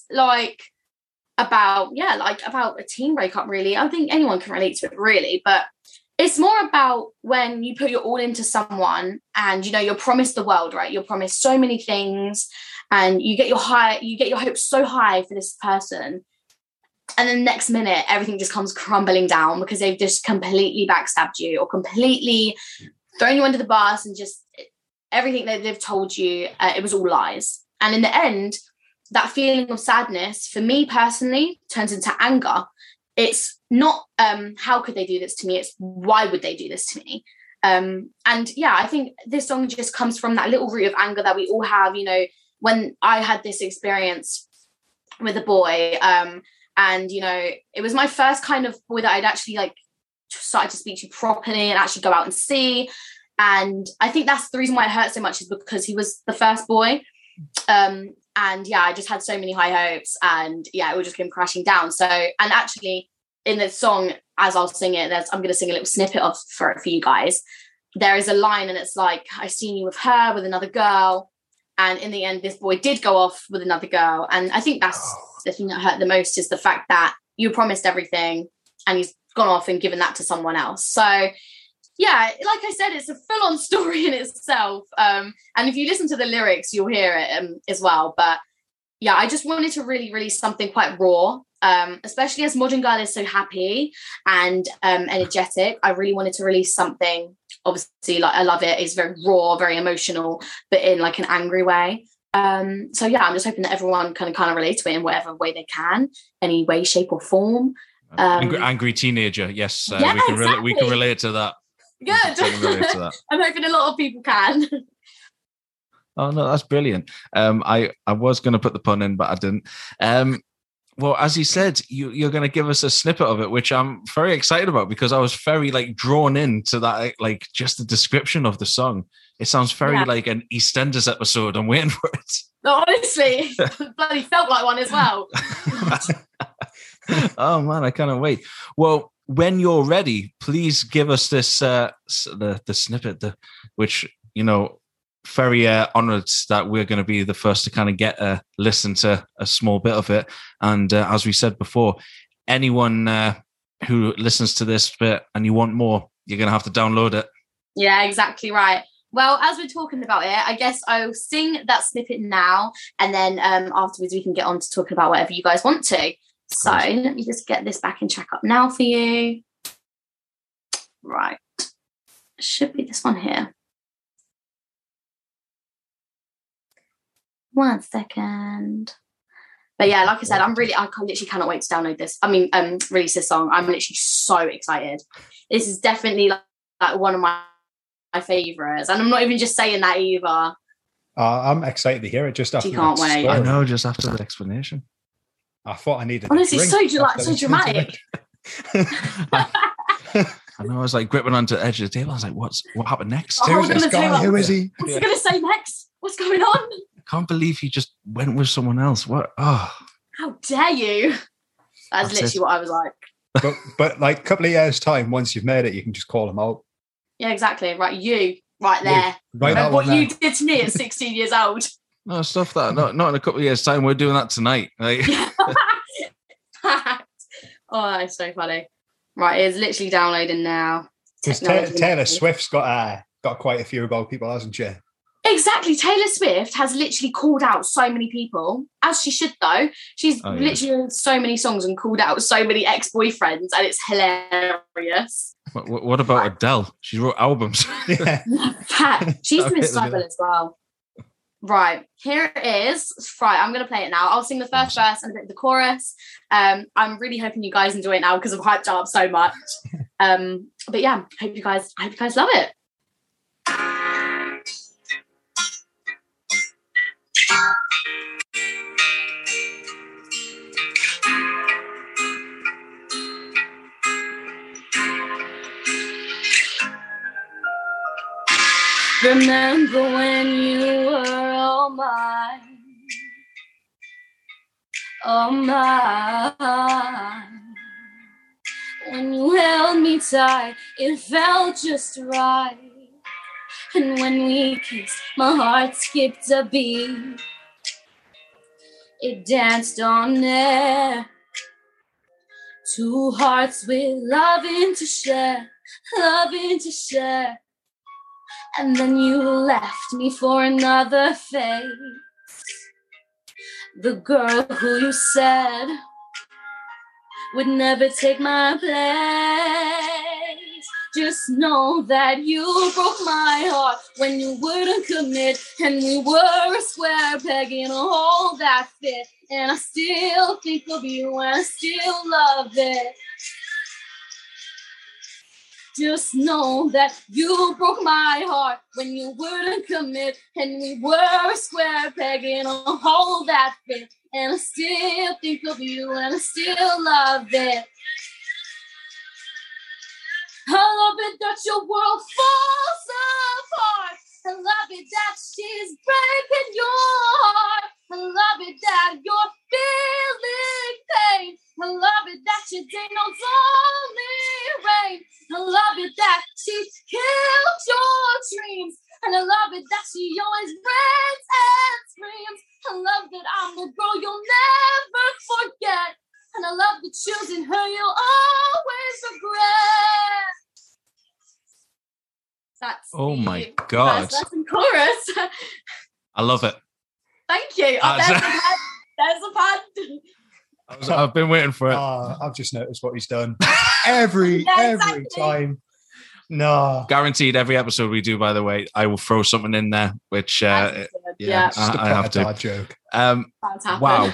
about a teen breakup, really. I think anyone can relate to it, really. But it's more about when you put your all into someone and, you're promised the world, right? You're promised so many things and you get your hopes so high for this person. And then the next minute, everything just comes crumbling down because they've just completely backstabbed you or completely thrown you under the bus, and just everything that they've told you, it was all lies. And in the end, that feeling of sadness, for me personally, turns into anger. It's not how could they do this to me? It's why would they do this to me? And yeah, I think this song just comes from that little root of anger that we all have. When I had this experience with a boy, and it was my first kind of boy that I'd actually started to speak to properly and actually go out and see. And I think that's the reason why it hurt so much, is because he was the first boy. And yeah, I just had so many high hopes, and yeah, it all just came crashing down. So, and actually in the song, as I'll sing it, I'm going to sing a little snippet for it for you guys. There is a line and it's like, I seen you with her, with another girl. And in the end, this boy did go off with another girl. And I think that's the thing that hurt the most, is the fact that you promised everything and he's gone off and given that to someone else. So yeah, like I said, it's a full-on story in itself. And if you listen to the lyrics, you'll hear it as well. But yeah, I just wanted to really release something quite raw, especially as Modern Girl is so happy and energetic. I really wanted to release something, obviously, I Love It is very raw, very emotional, but in an angry way. So yeah, I'm just hoping that everyone can kind of relate to it in whatever way they can, any way, shape or form. Angry teenager, yes. Yeah, we can relate to that. Good. I'm hoping a lot of people can. Oh no, that's brilliant. I was going to put the pun in, but I didn't. Well, as you said, you're going to give us a snippet of it, which I'm very excited about, because I was very drawn into that, just the description of the song. It sounds very like an EastEnders episode. I'm waiting for it. Honestly, bloody felt like one as well. Oh man, I cannot wait. Well, when you're ready, please give us this the snippet, which very honoured that we're going to be the first to kind of get a listen to a small bit of it. And as we said before, anyone who listens to this bit and you want more, you're going to have to download it. Yeah, exactly right. Well, as we're talking about it, I guess I'll sing that snippet now, and then afterwards we can get on to talking about whatever you guys want to. So let me just get this back in track up now for you. Right. Should be this one here. 1 second. But yeah, like I said, I literally cannot wait to download this. Release this song. I'm literally so excited. This is definitely one of my favourites. And I'm not even just saying that either. I'm excited to hear it just after. You can't wait. Story. I know, just after the explanation. I thought I needed. Honestly, so dramatic. I know, I was gripping onto the edge of the table. I was like, what happened next? Who's this guy? Who is he? What's he going to say next? What's going on? I can't believe he just went with someone else. What? Oh. How dare you? That's literally what I was like. But a couple of years' time, once you've made it, you can just call him out. Yeah, exactly. Right, you right there. Right, that Remember what one you there. did to me at 16 years old. No, stuff that not in a couple of years' time. We're doing that tonight. Like, Oh, that's so funny. Right, it's literally downloading now. Because Technology. Taylor Swift's got quite a few about people, hasn't she? Exactly. Taylor Swift has literally called out so many people, as she should though. She's literally on so many songs and called out so many ex-boyfriends, and it's hilarious. what about Adele? She wrote albums. Yeah. She's doing Okay, Cyber as well. Right, here it is. Right, I'm going to play it now. I'll sing the first verse and a bit of the chorus. I'm really hoping you guys enjoy it now because I've hyped it up so much. But yeah, I hope you guys love it. Remember when you were all mine, all mine. When you held me tight, it felt just right. And when we kissed, my heart skipped a beat. It danced on air. Two hearts with loving to share, loving to share. And then you left me for another face. The girl who you said would never take my place. Just know that you broke my heart when you wouldn't commit. And we were a square peg in a hole that fit. And I still think of you and I still love it. Just know that you broke my heart when you wouldn't commit. And we were a square peg in a hole that fit. And I still think of you and I still love it. I love it that your world falls apart. I love it that she's breaking your heart. I love it that you're feeling pain. I love it that your day knows only rain. I love it that she killed your dreams. And I love it that she always rants and screams. I love that I'm the girl you'll never forget. And I love that choosing her you'll always regret. That's my God. That's the chorus. I love it. Thank you. Oh, there's the pun. There's the pun. I've been waiting for it. I've just noticed what he's done every time. No, Guaranteed. Every episode we do, by the way, I will throw something in there. Which I have to. Dad joke. Wow,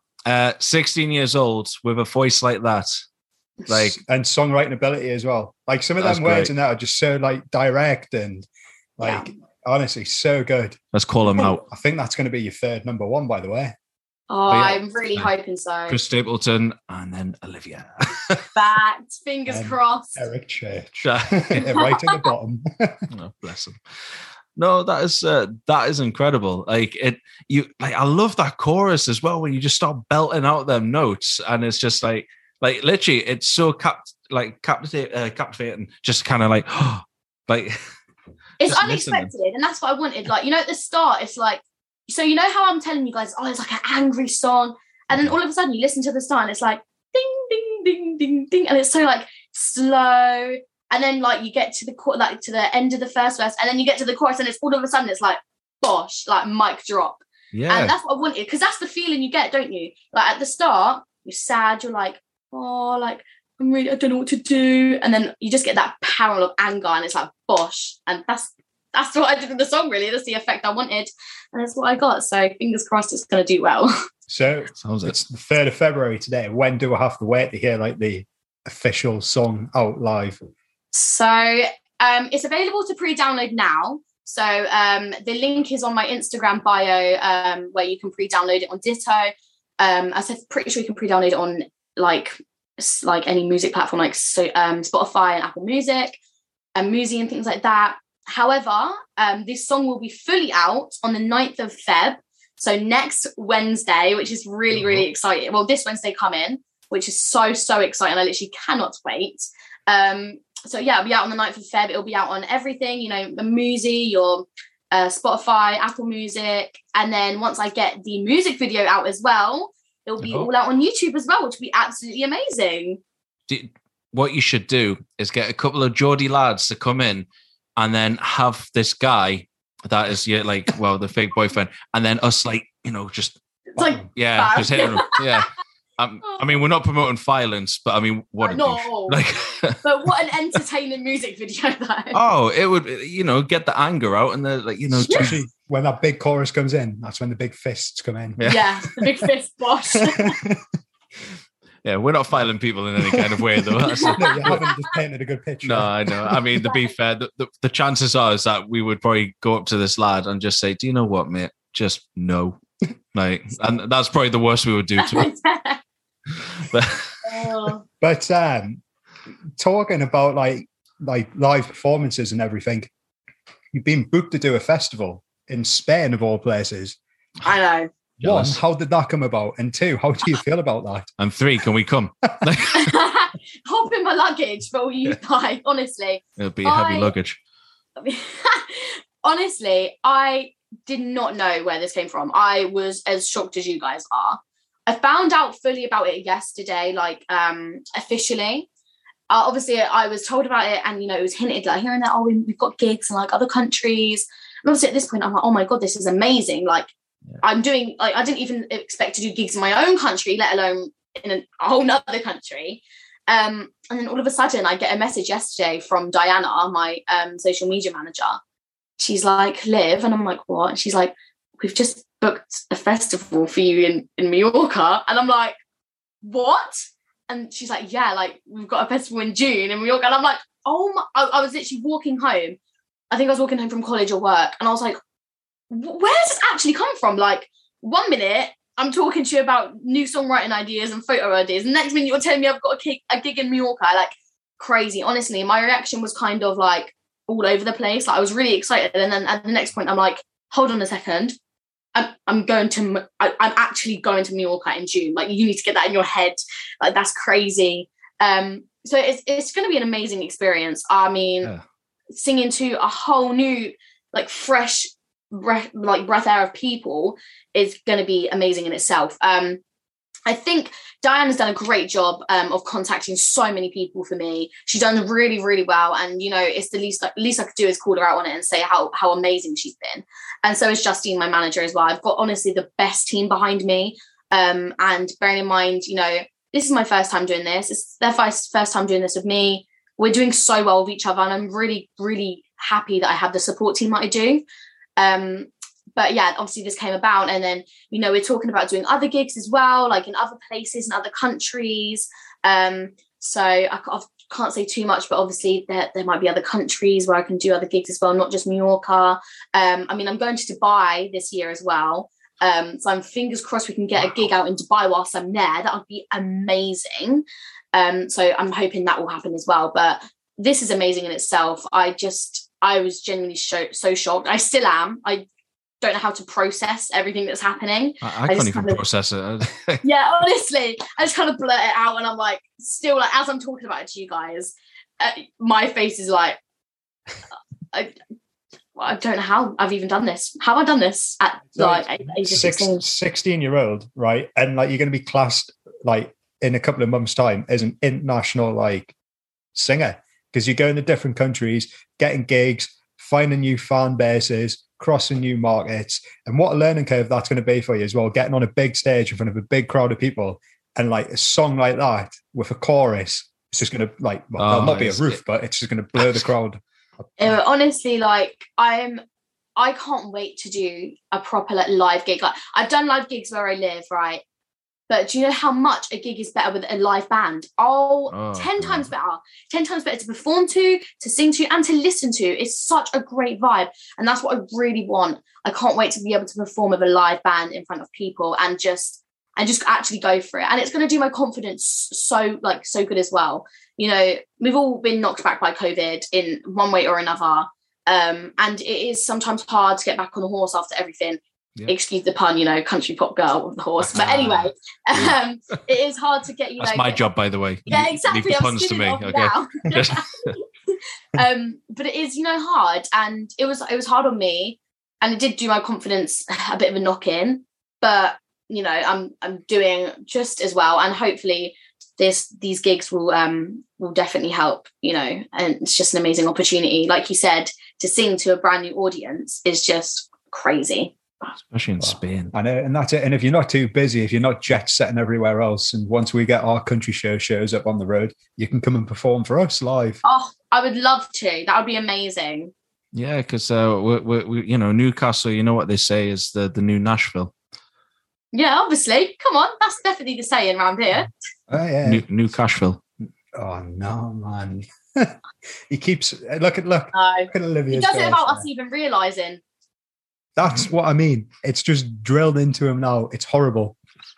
16 years old with a voice like that, like, and songwriting ability as well. Like some of them words in that are just so like direct and like honestly so good. Let's call him out. I think that's going to be your third number one, by the way. Oh, I'm really hoping so. Chris Stapleton and then Olivia. Fact. Fingers crossed. Eric Church. Right at the bottom. Oh, bless him. No, that is incredible. Like I love that chorus as well when you just start belting out them notes and it's just like literally it's so captivating. Just kind of like like it's unexpected, and that's what I wanted. Like, you know, at the start, it's like, so you know how I'm telling you guys, it's like an angry song, and then all of a sudden you listen to the start and it's like ding ding ding ding ding, and it's so like slow, and then like you get to the to the end of the first verse, and then you get to the chorus, and it's all of a sudden it's like bosh, like mic drop. Yeah, and that's what I wanted, because that's the feeling you get, don't you? Like at the start, you're sad, you're like, oh, like I don't know what to do, and then you just get that barrel of anger, and it's like bosh, and that's what I did with the song. Really, that's the effect I wanted, and that's what I got. So fingers crossed, it's going to do well. So it's the 3rd of February today. When do I have to wait to hear like the official song out live? So it's available to pre-download now. So the link is on my Instagram bio, where you can pre-download it on Ditto. I'm pretty sure you can pre-download it on like any music platform, like Spotify and Apple Music and Musi and things like that. However, this song will be fully out on the 9th of Feb. So next Wednesday, which is really, really exciting. Well, this Wednesday coming, which is so, so exciting. I literally cannot wait. So yeah, it'll be out on the 9th of Feb. It'll be out on everything, the Musi, your Spotify, Apple Music. And then once I get the music video out as well, it'll be all out on YouTube as well, which will be absolutely amazing. What you should do is get a couple of Geordie lads to come in and then have this guy that is the fake boyfriend, and then us just it's like just hitting him. Yeah. I mean, we're not promoting violence, but I mean, what a douche. But what an entertaining music video though. Oh, it would, get the anger out, and especially when that big chorus comes in, that's when the big fists come in. Yeah, the big fist bosh. Yeah, we're not violent people in any kind of way, though. No, you haven't just painted a good picture. No, I know. I mean, to be fair, the chances are is that we would probably go up to this lad and just say, "Do you know what, mate? Just no." And that's probably the worst we would do to him. But talking about like live performances and everything, you've been booked to do a festival in Spain of all places. I know. One, how did that come about? And two, how do you feel about that? And three, can we come? Hop in my luggage for you guys, honestly. It'll be heavy luggage. Honestly, I did not know where this came from. I was as shocked as you guys are. I found out fully about it yesterday, officially. Obviously, I was told about it, and it was hinted here and there. We've got gigs in other countries. And obviously, at this point, I'm like, oh my god, this is amazing! I'm doing. I didn't even expect to do gigs in my own country, let alone in a whole nother country. And then all of a sudden, I get a message yesterday from Diana, my social media manager. She's like, Liv, and I'm like, what? And she's like, we've just booked a festival for you in Mallorca. And I'm like, what? And she's like, yeah, we've got a festival in June in Mallorca. And I'm like, oh my, I was literally walking home. I think I was walking home from college or work. And I was like, where does this actually come from? 1 minute, I'm talking to you about new songwriting ideas and photo ideas. And next minute, you're telling me I've got a gig in Mallorca. Crazy. Honestly, my reaction was kind of all over the place. I was really excited. And then at the next point, I'm like, hold on a second. I'm actually going to Mallorca in June. You need to get that in your head. That's crazy. So it's going to be an amazing experience. I mean, singing to a whole new, fresh breath air of people is going to be amazing in itself. I think Diana's done a great job of contacting so many people for me. She's done really, really well. And, it's the least I could do is call her out on it and say how amazing she's been. And so is Justine, my manager, as well. I've got, honestly, the best team behind me. And bearing in mind, this is my first time doing this. It's their first time doing this with me. We're doing so well with each other. And I'm really, really happy that I have the support team that I do. But yeah, obviously this came about, and then, we're talking about doing other gigs as well, in other places and other countries. So I can't say too much, but obviously there might be other countries where I can do other gigs as well, not just Mallorca. I'm going to Dubai this year as well. So I'm fingers crossed we can get a gig out in Dubai whilst I'm there. That would be amazing. So I'm hoping that will happen as well. But this is amazing in itself. I was genuinely so shocked. I still am. I don't know how to process everything that's happening. I can't even process it. Yeah, honestly, I just kind of blurt it out, and I'm still as I'm talking about it to you guys, my face is I don't know how I've even done this. How have I done this at age of 16-year-old, right? And you're going to be classed in a couple of months' time as an international singer, because you're going to different countries, getting gigs, finding new fan bases, crossing new markets. And what a learning curve that's going to be for you as well, getting on a big stage in front of a big crowd of people, and a song like that with a chorus, it's just going to there'll not be a roof, but it's just going to blur the crowd. Honestly, I can't wait to do a proper live gig. I've done live gigs where I live, right? But do you know how much a gig is better with a live band? 10 times better. 10 times better to perform to sing to, and to listen to. It's such a great vibe. And that's what I really want. I can't wait to be able to perform with a live band in front of people and just actually go for it. And it's going to do my confidence so good as well. We've all been knocked back by COVID in one way or another. And it is sometimes hard to get back on the horse after everything. excuse the pun, country pop girl with the horse. But anyway, it is hard to get, That's my job, by the way. Yeah, exactly. Leave the puns to me. Okay. But it is, hard, and it was hard on me, and it did do my confidence a bit of a knock in. But I'm doing just as well, and hopefully these gigs will definitely help. And it's just an amazing opportunity, like you said, to sing to a brand new audience is just crazy. Especially in Spain. I know, and that's it. And if you're not too busy, if you're not jet setting everywhere else, and once we get our country shows up on the road, you can come and perform for us live. Oh, I would love to. That would be amazing. Yeah, because we Newcastle, you know what they say is the new Nashville. Yeah, obviously. Come on, that's definitely the saying around here. Oh yeah, New Cashville. Oh no, man! He keeps look at Olivia. He does it without us even realising. That's what I mean. It's just drilled into him now. It's horrible.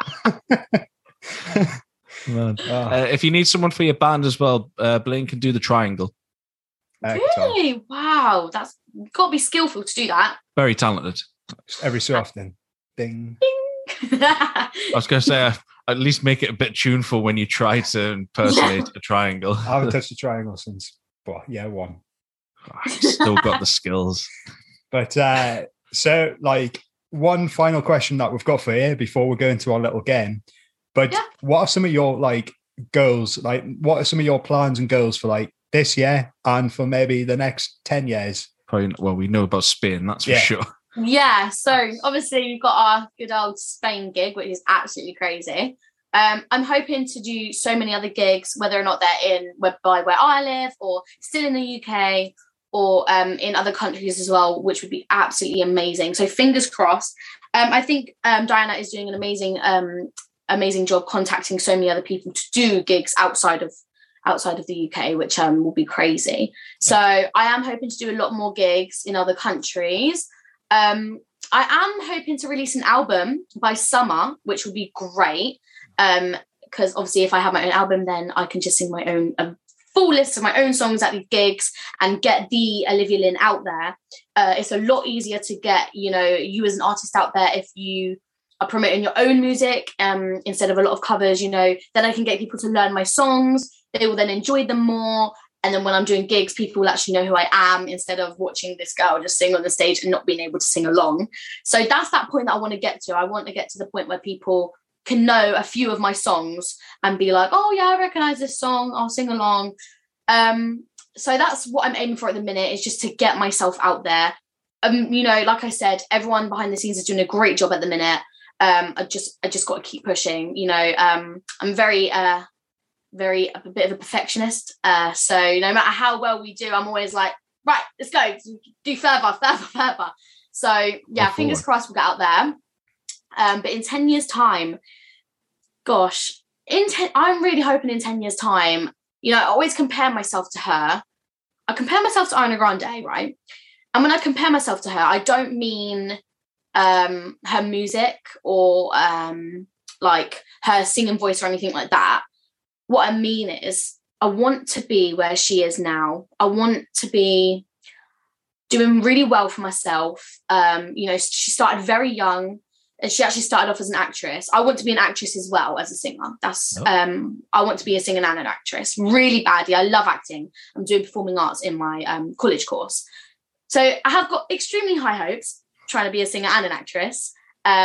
If you need someone for your band as well, Blaine can do the triangle. Really? Wow. That's got to be skillful to do that. Very talented. Every so often. Ding. Ding. I was going to say, at least make it a bit tuneful when you try to impersonate a triangle. I haven't touched a triangle since, one. I've still got the skills. But so, one final question that we've got for you before we go into our little game. But what are some of your goals? What are some of your plans and goals for this year and for maybe the next 10 years? Probably. Well, we know about Spain, that's for sure. Yeah. So obviously we've got our good old Spain gig, which is absolutely crazy. I'm hoping to do so many other gigs, whether or not they're where I live or still in the UK. Or in other countries as well, which would be absolutely amazing. So fingers crossed. I think Diana is doing an amazing job contacting so many other people to do gigs outside of the UK, which will be crazy. So I am hoping to do a lot more gigs in other countries. I am hoping to release an album by summer, which would be great. Because obviously if I have my own album, then I can just sing my own full list of my own songs at these gigs and get the Olivia Lynn out there. It's a lot easier to get, you as an artist out there if you are promoting your own music instead of a lot of covers, then I can get people to learn my songs. They will then enjoy them more. And then when I'm doing gigs, people will actually know who I am instead of watching this girl just sing on the stage and not being able to sing along. So that's that point that I want to get to. I want to get to the point where people can know a few of my songs and be like, oh yeah, I recognize this song, I'll sing along. So that's what I'm aiming for at the minute, is just to get myself out there. Like I said, everyone behind the scenes is doing a great job at the minute. I just got to keep pushing. I'm very a bit of a perfectionist. So no matter how well we do, I'm always like, right, let's go, do further. So yeah, fingers crossed we'll get out there. But in 10 years' time, gosh, I'm really hoping in 10 years' time, I always compare myself to her. I compare myself to Ariana Grande, right? And when I compare myself to her, I don't mean her music or her singing voice or anything like that. What I mean is I want to be where she is now. I want to be doing really well for myself. She started very young. She actually started off as an actress. I want to be an actress as well as a singer. I want to be a singer and an actress really badly. I love acting. I'm doing performing arts in my college course. So I have got extremely high hopes trying to be a singer and an actress.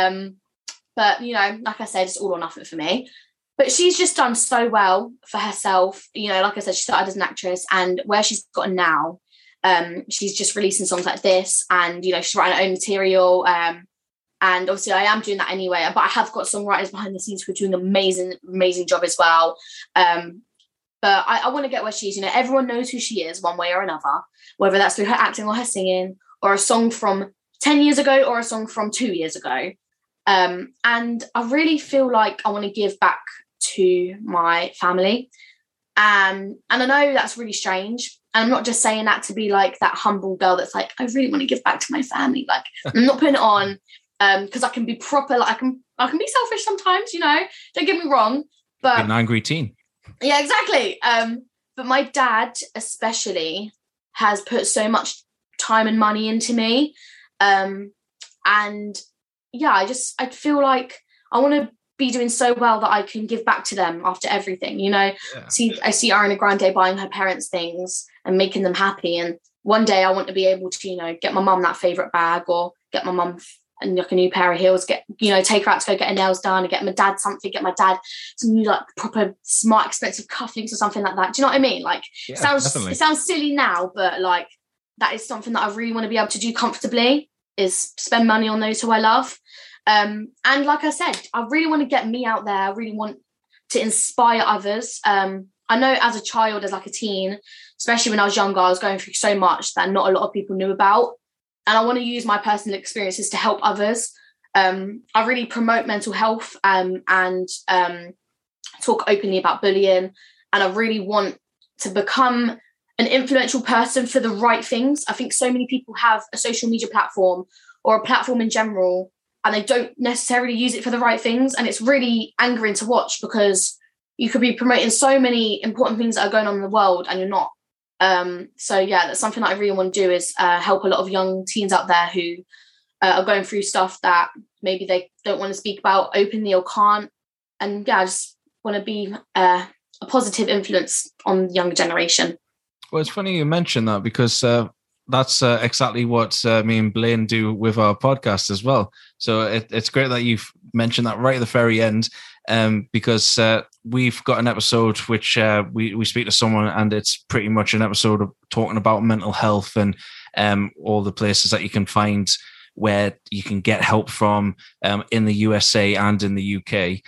But, like I said, it's all or nothing for me. But she's just done so well for herself. Like I said, she started as an actress, and where she's gotten now, she's just releasing songs like this, and, she's writing her own material. And obviously I am doing that anyway, but I have got songwriters behind the scenes who are doing an amazing job as well. But I want to get where she is. Everyone knows who she is one way or another, whether that's through her acting or her singing, or a song from 10 years ago or a song from 2 years ago. And I really feel like I want to give back to my family. And I know that's really strange. And I'm not just saying that to be like that humble girl that's like, I really want to give back to my family. Like, I'm not putting it on. Because I can be proper, I can be selfish sometimes, don't get me wrong, but an angry teen. Yeah, exactly. But my dad especially has put so much time and money into me, and I feel like I want to be doing so well that I can give back to them after everything, you know. I see Ariana Grande buying her parents things and making them happy, and one day I want to be able to, you know, get my mum that favorite bag, or get my mum and like a new pair of heels, take her out to go get her nails done, and get my dad something, get my dad some new like proper smart expensive cufflinks or something like that. Do you know what I mean? Like it sounds silly now, but like that is something that I really want to be able to do comfortably, is spend money on those who I love. And like I said, I really want to get me out there. I really want to inspire others. I know as a child, as like a teen, especially when I was younger, I was going through so much that not a lot of people knew about. And I want to use my personal experiences to help others. I really promote mental health and talk openly about bullying. And I really want to become an influential person for the right things. I think so many people have a social media platform or a platform in general, and they don't necessarily use it for the right things. And it's really angering to watch, because you could be promoting so many important things that are going on in the world and you're not. So yeah, that's something that I really want to do, is help a lot of young teens out there who are going through stuff that maybe they don't want to speak about openly or can't. And yeah, I just want to be a positive influence on the younger generation. Well, it's funny you mentioned that, because that's exactly what me and Blaine do with our podcast as well. So it's great that you've mentioned that right at the very end, because we've got an episode which we speak to someone, and it's pretty much an episode of talking about mental health and all the places that you can find where you can get help from in the USA and in the UK.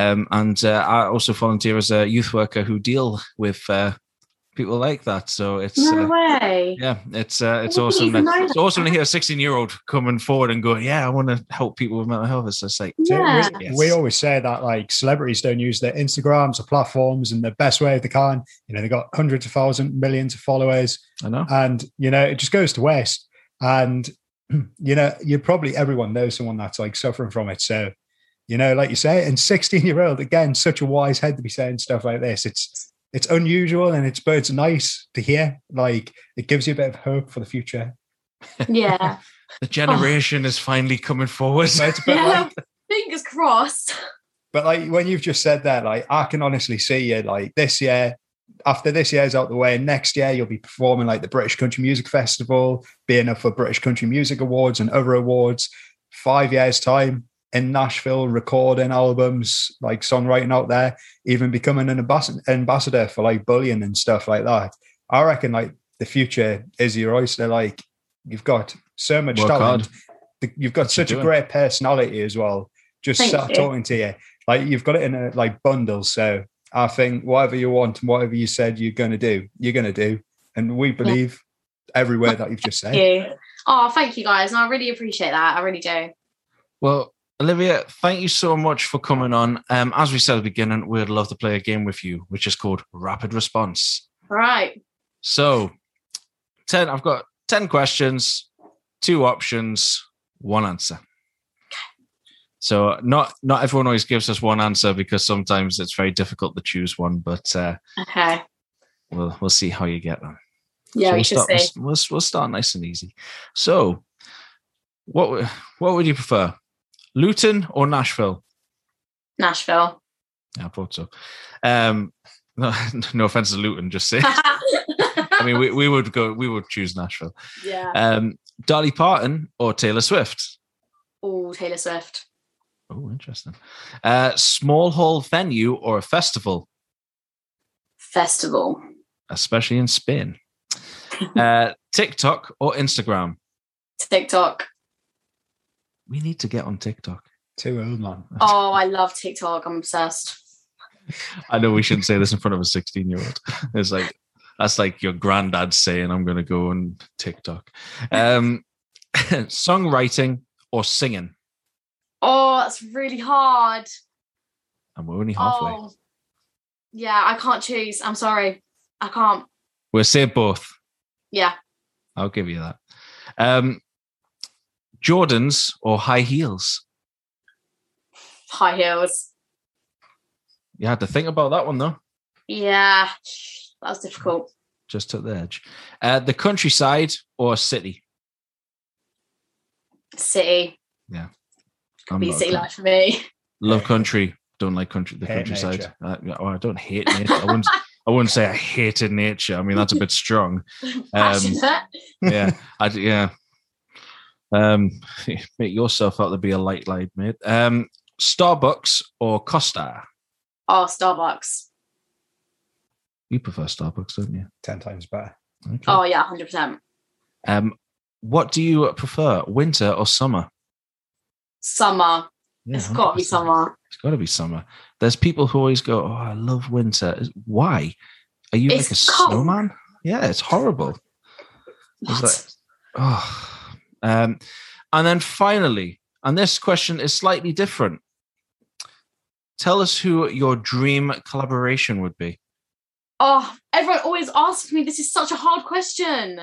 And I also volunteer as a youth worker who deal with people like that. So it's no way. Yeah, it's awesome. It's awesome to hear a 16-year-old coming forward and going, yeah, I want to help people with mental health. It's just like, yeah. We always say that like celebrities don't use their Instagrams or platforms in the best way they can. You know, they got hundreds of thousands, millions of followers. I know. And, you know, it just goes to waste. And, you know, everyone knows someone that's like suffering from it. So, you know, like you say, and 16-year-old, again, such a wise head to be saying stuff like this. It's unusual, and it's nice to hear. Like, it gives you a bit of hope for the future. Yeah. The generation is finally coming forward. So it's a bit like, fingers crossed. But like when you've just said that, like I can honestly see you like this year, after this year's out the way, next year you'll be performing like the British Country Music Festival, being up for British Country Music Awards and other awards. 5 years' time in Nashville, recording albums, like songwriting out there, even becoming an ambassador for like bullying and stuff like that. I reckon like the future is your oyster. Like you've got so much talent. You've got such a great personality as well. Just start talking to you. Like you've got it in a like bundle. So I think whatever you want and whatever you said you're going to do, you're going to do. And we believe every word that you've just said. Thank you. Oh, thank you guys. And I really appreciate that. I really do. Well, Olivia, thank you so much for coming on. As we said at the beginning, we'd love to play a game with you, which is called Rapid Response. All right. So, I've got 10 questions, 2 options, 1 answer. So not everyone always gives us 1 answer, because sometimes it's very difficult to choose one. But okay, we'll see how you get them. Yeah, so we should see. We'll start nice and easy. So, what would you prefer? Luton or Nashville? Nashville. Yeah, I thought so. No offense to Luton, just say. I mean, we would choose Nashville. Yeah. Dolly Parton or Taylor Swift? Oh, Taylor Swift. Oh, interesting. Small hall venue or a festival? Festival. Especially in Spain. TikTok or Instagram? TikTok. We need to get on TikTok. Too old, man. Oh, I love TikTok. I'm obsessed. I know we shouldn't say this in front of a 16-year-old. It's like, that's like your granddad saying, I'm going to go on TikTok. Songwriting or singing? Oh, that's really hard. And we're only halfway. Oh, yeah, I can't choose. I'm sorry. I can't. We'll say both. Yeah. I'll give you that. Jordans or high heels? High heels. You had to think about that one, though. Yeah, that was difficult. Just took the edge. The countryside or city? City. Yeah. I'm Be not. city life for me. Love country. Don't like country. The Hate countryside. nature. I don't hate nature. I wouldn't say I hated nature. I mean, that's a bit strong. Passionate. Yeah. Yeah. Make yourself out to be a light light, mate. Starbucks or Costa? Oh, Starbucks. You prefer Starbucks, don't you? 10 times better. Okay. Oh yeah, 100%. What do you prefer, winter or summer? Summer. Yeah, It's got to be 100%. summer. It's got to be summer. There's people who always go, "Oh, I love winter." Why? Are you It's like a cold. snowman? Yeah, it's horrible. What? It's like, oh. And then finally, and this question is slightly different. Tell us who your dream collaboration would be. Oh, everyone always asks me. This is such a hard question.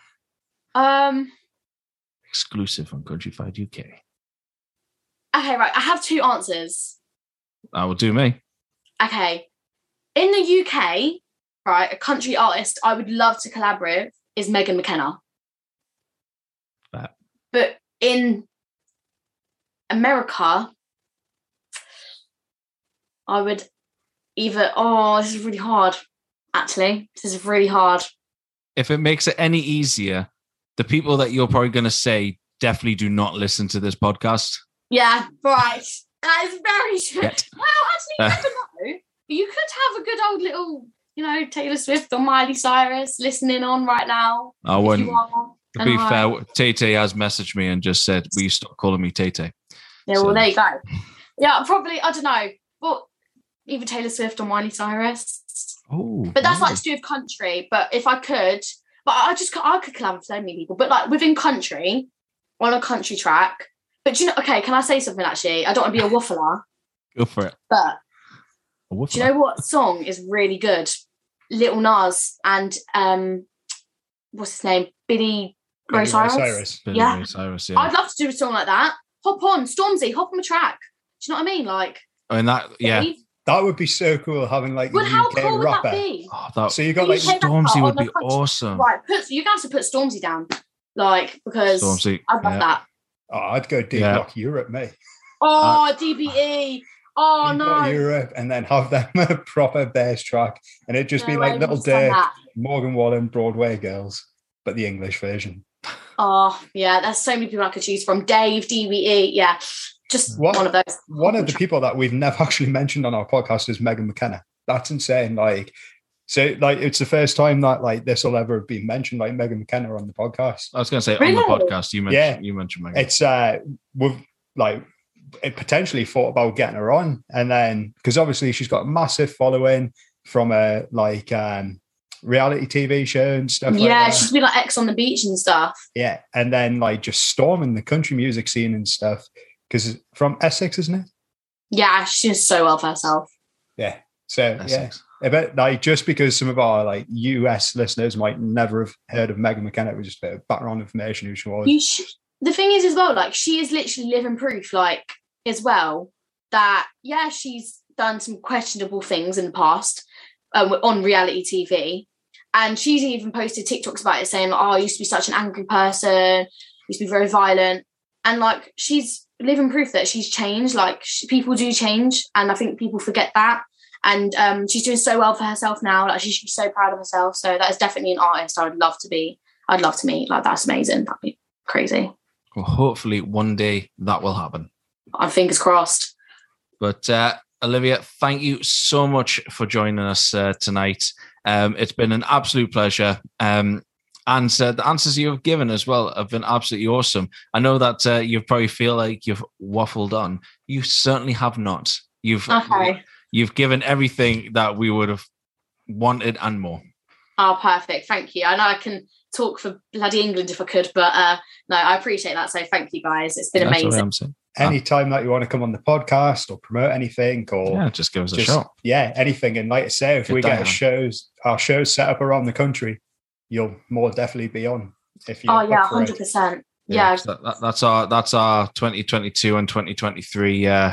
Exclusive on Countrified UK. Okay, right. I have two answers. That will do me. Okay. In the UK, right, a country artist I would love to collaborate with is Megan McKenna. Fair. But in America, I would either, this is really hard, actually. This is really hard. If it makes it any easier, the people that you're probably going to say definitely do not listen to this podcast. Yeah, right. That is very true. Yet. Well, actually, you never know. You could have a good old little, Taylor Swift or Miley Cyrus listening on right now. I if wouldn't. you are. To be And I- fair, Tay has messaged me and just said, "Will you stop calling me Tay?" Yeah, well, So- there you go. Yeah, probably, I don't know. But either Taylor Swift or Miley Cyrus. Oh, But that's wow. like to do with country. But if I could, I could collab with so many people. But like within country, on a country track. But okay, can I say something actually? I don't want to be a waffler, Go for it. but A woofler. do you know what song is really good? Little Nas and what's his name? Billy Ray Cyrus. Billy Yeah. Ray Cyrus, yeah. I'd love to do a song like that. Hop on, Stormzy, hop on the track. Do you know what I mean? Like, I mean, that, yeah. Dave, That would be so cool having like a well, how UK cool would rapper. that be? Oh, that, So you got Can like you take that Stormzy part would on the be country? awesome. Right, you're going to have to put Stormzy down, like, because Stormzy, I love yeah. that. I'd go D Yeah. Block Europe, mate. Oh, DBE. Oh D Block no. Europe, and then have them a proper bass track, and it'd just be No like way, Little we've done Dick, that. Morgan Wallen, Broadway Girls, but the English version. Oh yeah, there's so many people I could choose from. Dave, DBE, yeah, just What? one of those. One of the people that we've never actually mentioned on our podcast is Megan McKenna. That's insane. It's the first time that like this will ever be mentioned, like Megan McKenna on the podcast. I was going to say, Really? on the podcast, you mentioned Megan. It's we've like it potentially thought about getting her on, and then because obviously she's got a massive following from a reality TV show and stuff like Yeah, that. she's been like X on the beach and stuff. Yeah, and then like just storming the country music scene and stuff because from Essex, isn't it? Yeah, she's doing so well for herself. Yeah. So Essex. yeah, a bit like just because some of our like US listeners might never have heard of Megan McKenna, it was just a bit of background information who she was. The thing is as well, like she is literally living proof, like as well that yeah, she's done some questionable things in the past on reality TV, and she's even posted TikToks about it, saying, "Oh, I used to be such an angry person, used to be very violent," and like she's living proof that she's changed. Like people do change, and I think people forget that. And she's doing so well for herself now. Like she should be so proud of herself. So that is definitely an artist I'd love to meet. Like that's amazing. That'd be crazy. Well, hopefully one day that will happen. I'm fingers crossed. But Olivia, thank you so much for joining us tonight. It's been an absolute pleasure. And the answers you have given as well have been absolutely awesome. I know that you probably feel like you've waffled on. You certainly have not. You've given everything that we would have wanted and more. Oh, perfect. Thank you. I know I can talk for bloody England if I could, but no, I appreciate that. So thank you guys. It's been That's what amazing. I'm saying. Anytime that you want to come on the podcast or promote anything or Yeah, just give us a shot. Yeah, anything. And like I say, if Get we get down. our shows set up around the country, you'll more definitely be on. If you Oh yeah, 100%. Yeah. So that's our 2022 and 2023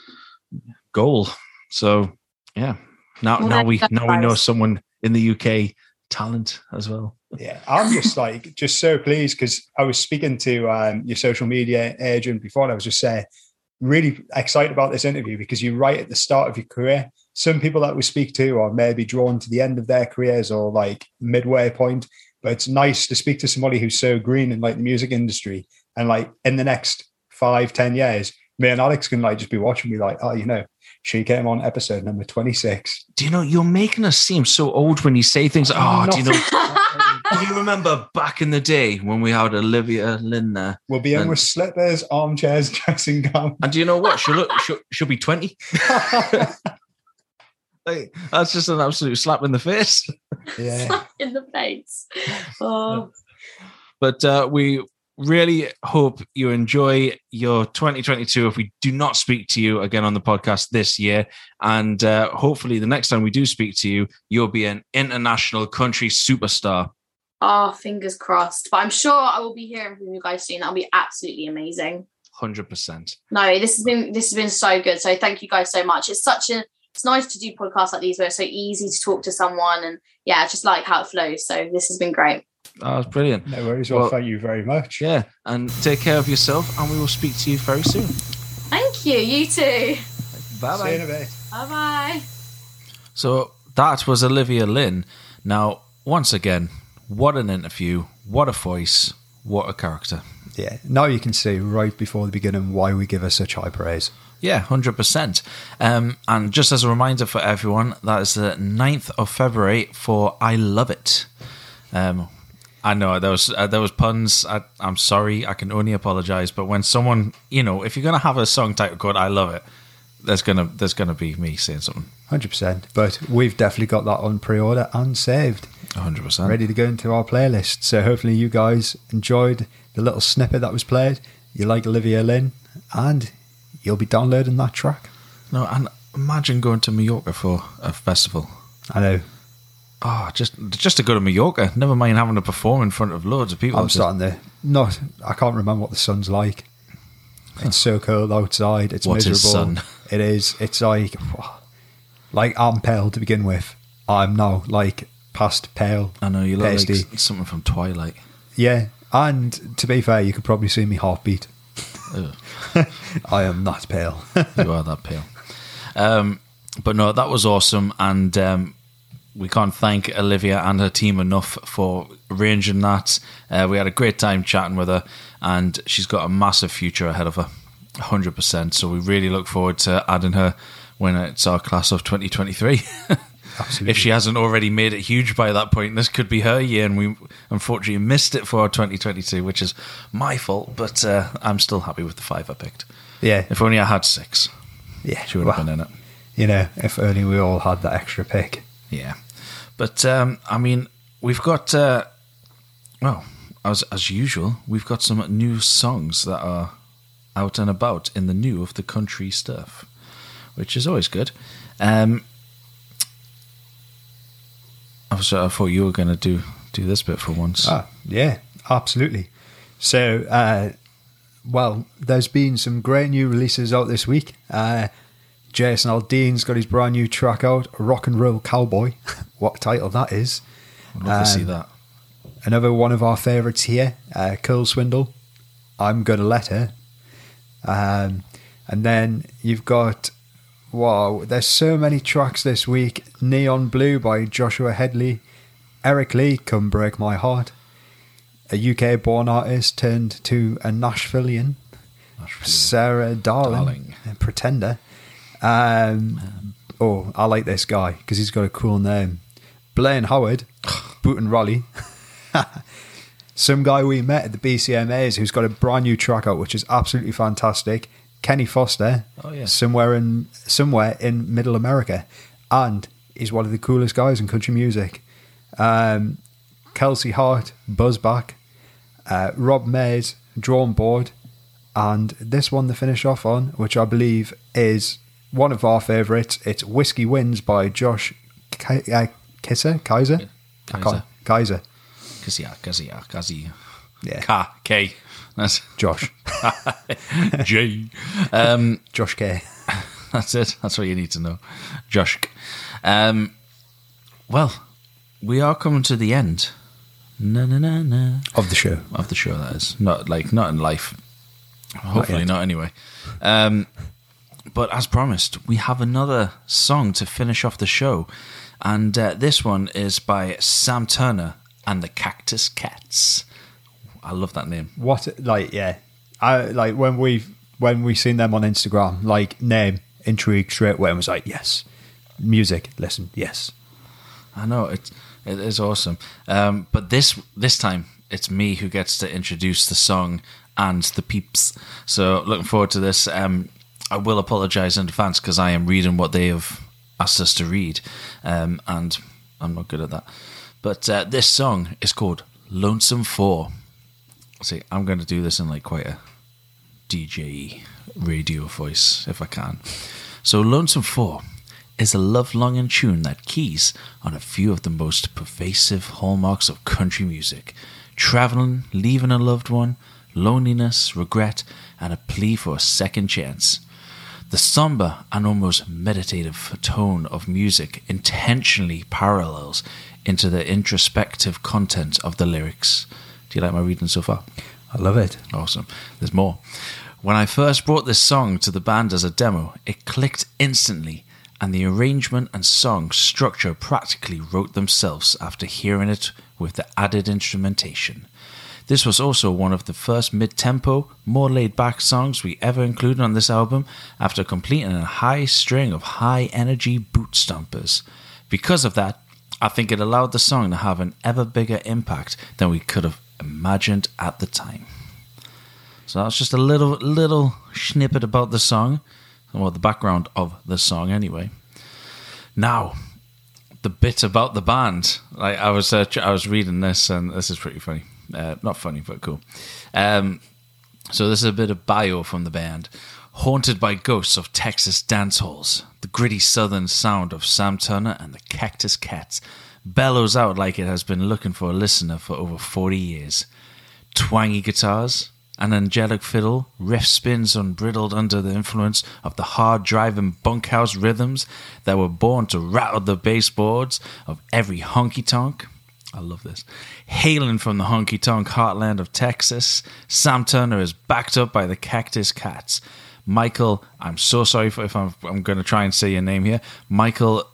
goal. So yeah, now we know someone in the UK talent as well. Yeah, I'm just so pleased because I was speaking to your social media agent before, and I was just saying, really excited about this interview because you're right at the start of your career. Some people that we speak to are maybe drawn to the end of their careers or like midway point, but it's nice to speak to somebody who's so green in like the music industry. And like in the next 5-10 years, me and Alex can like just be watching me like, oh, you know, she came on episode number 26. Do you know, you're making us seem so old when you say things like, oh, do you know, do you remember back in the day when we had Olivia Lynn there? We'll be in with slippers, armchairs, dressing gown. And do you know what? She'll be 20. Like, that's just an absolute slap in the face. Yeah. Slap in the face. Oh. But we really hope you enjoy your 2022 if we do not speak to you again on the podcast this year. And hopefully the next time we do speak to you, you'll be an international country superstar. Oh, fingers crossed. But I'm sure I will be hearing from you guys soon. That'll be absolutely amazing. 100%. No, this has been so good. So thank you guys so much. It's nice to do podcasts like these where it's so easy to talk to someone, and I just like how it flows. So this has been great. Oh, it's brilliant. No worries. Well, thank you very much. Yeah, and take care of yourself, and we will speak to you very soon. Thank you. You too. Bye See you in a bit. Bye-bye. So that was Olivia Lynn. Now, once again, what an interview, what a voice, what a character. Yeah. Now you can see right before the beginning why we give her such high praise. Yeah, 100%. And just as a reminder for everyone, that is the 9th of February for I Love It. I know there was puns. I'm sorry. I can only apologize. But when someone, you know, if you're going to have a song title called I Love It, there's gonna be me saying something. 100%. But we've definitely got that on pre-order and saved. 100%. Ready to go into our playlist. So hopefully you guys enjoyed the little snippet that was played. You like Olivia Lynn, and you'll be downloading that track. No, and imagine going to Mallorca for a festival. I know. Oh, just to go to Mallorca. Never mind having to perform in front of loads of people. I'm starting to I can't remember what the sun's like. It's so cold outside. It's What miserable. is sun? It is. It's like I'm pale to begin with. I'm now like past pale. I know you look pasty. like something from Twilight. Yeah, and to be fair, you could probably see me heartbeat. I am not pale. You are that pale. But no, that was awesome, and we can't thank Olivia and her team enough for arranging that. We had a great time chatting with her, and she's got a massive future ahead of her, 100%. So we really look forward to adding her when it's our class of 2023. Absolutely. If she hasn't already made it huge by that point, this could be her year, and we unfortunately missed it for our 2022, which is my fault, but I'm still happy with the 5 I picked. Yeah. If only I had 6, Yeah. she would have been in it. You know, if only we all had that extra pick. Yeah. But, I mean, we've got, well, as usual, we've got some new songs that are out and about in the new of the country stuff, which is always good. I thought you were going to do this bit for once. Yeah, absolutely. So, well, there's been some great new releases out this week. Jason Aldean's got his brand new track out, Rock and Roll Cowboy. What title that is. I'd love to see that. Another one of our favourites here, Curl Swindle, I'm Gonna Let Her. And then you've got, wow, there's so many tracks this week. Neon Blue by Joshua Headley. Eric Lee, Come Break My Heart. A UK-born artist turned to a Nashvilleian. Sarah Darling. Pretender. I like this guy because he's got a cool name. Blaine Howard, Boot and Raleigh. Some guy we met at the BCMAs who's got a brand new track out, which is absolutely fantastic. Kenny Foster, somewhere in Middle America, and he's one of the coolest guys in country music. Kelsey Hart, Buzzback, Rob Mays, Drawn Board, and this one to finish off on, which I believe is one of our favourites. It's Whiskey Wins by Josh Kaiser. Kaiser. Yeah. K. That's Josh. J. Josh K. That's it. That's what you need to know. Josh. Well, we are coming to the end. Of the show. Of the show, that is. Not in life. Hopefully not anyway. But as promised, we have another song to finish off the show. And this one is by Sam Turner and the Cactus Cats. I love that name. What, like, yeah. I like when we seen them on Instagram, like, name, intrigue straight away, and was like, yes. Music, listen, yes. I know, it is awesome. But this time, it's me who gets to introduce the song and the peeps. So looking forward to this. I will apologise in advance because I am reading what they have asked us to read, and I'm not good at that. But this song is called Lonesome 4. See, I'm going to do this in like quite a DJ radio voice if I can. So Lonesome 4 is a love-longing tune that keys on a few of the most pervasive hallmarks of country music: traveling, leaving a loved one, loneliness, regret, and a plea for a second chance. The somber and almost meditative tone of music intentionally parallels into the introspective content of the lyrics. Do you like my reading so far? I love it. Awesome. There's more. When I first brought this song to the band as a demo, it clicked instantly, and the arrangement and song structure practically wrote themselves after hearing it with the added instrumentation. This was also one of the first mid-tempo, more laid-back songs we ever included on this album after completing a high string of high-energy boot stompers. Because of that, I think it allowed the song to have an ever bigger impact than we could have imagined at the time. So that's just a little snippet about the song, well, the background of the song anyway. Now, the bit about the band. Like I was reading this, and this is pretty funny. Not funny, but cool. So this is a bit of bio from the band. Haunted by ghosts of Texas dance halls, the gritty southern sound of Sam Turner and the Cactus Cats bellows out like it has been looking for a listener for over 40 years. Twangy guitars, an angelic fiddle, riff spins unbridled under the influence of the hard-driving bunkhouse rhythms that were born to rattle the baseboards of every honky-tonk. I love this. Hailing from the honky-tonk heartland of Texas, Sam Turner is backed up by the Cactus Cats. Michael, I'm so sorry if I'm going to try and say your name here, Michael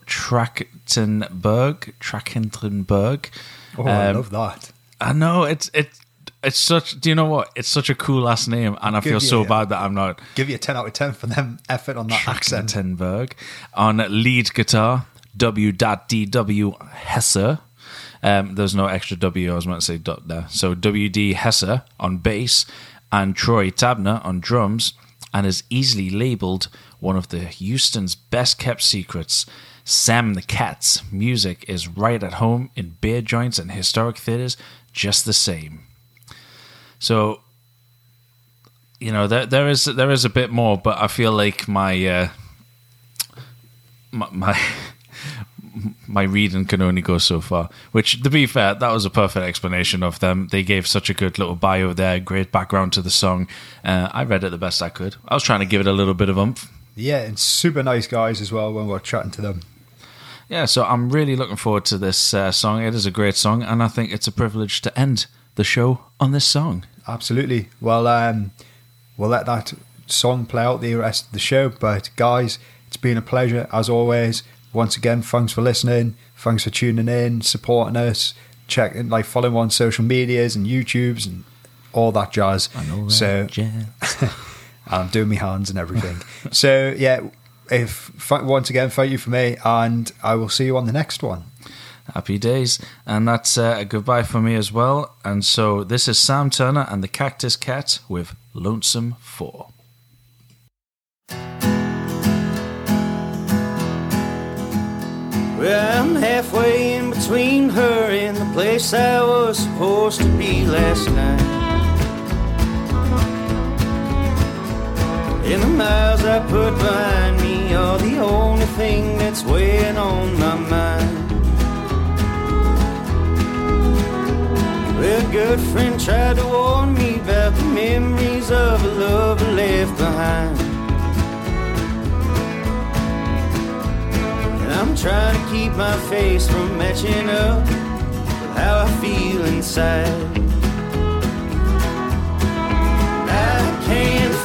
Trachtenberg. Oh, I love that. I know, it's such, do you know what? It's such a cool last name, and I feel so bad that I'm not. Give you a 10 out of 10 for them effort on that accent. Trachtenberg. On lead guitar, W.D.W. Hesser. There's no extra W, I was meant to say dot there. So W.D. Hesser on bass, and Troy Tabner on drums, and is easily labelled one of the Houston's best-kept secrets. Sam the Cat's music is right at home in beer joints and historic theatres just the same. So, you know, there is a bit more, but I feel like my reading can only go so far. Which, to be fair, that was a perfect explanation of them. They gave such a good little bio there, great background to the song. I read it the best I could. I was trying to give it a little bit of oomph. Yeah, and super nice guys as well when we're chatting to them. Yeah, so I'm really looking forward to this song. It is a great song, and I think it's a privilege to end the show on this song. Absolutely. Well, we'll let that song play out the rest of the show. But guys, it's been a pleasure as always. Once again, thanks for listening. Thanks for tuning in, supporting us, checking, like, following on social medias and YouTubes and all that jazz. I know that so, jazz. I'm doing my hands and everything. So yeah, once again, thank you for me, and I will see you on the next one. Happy days. And that's a goodbye for me as well. And so this is Sam Turner and the Cactus Cats with Lonesome 4. Well, I'm halfway in between her and the place I was supposed to be last night. And the miles I put behind me are the only thing that's weighing on my mind. Well, a good friend tried to warn me about the memories of a love left behind. And I'm trying to keep my face from matching up with how I feel inside. I can't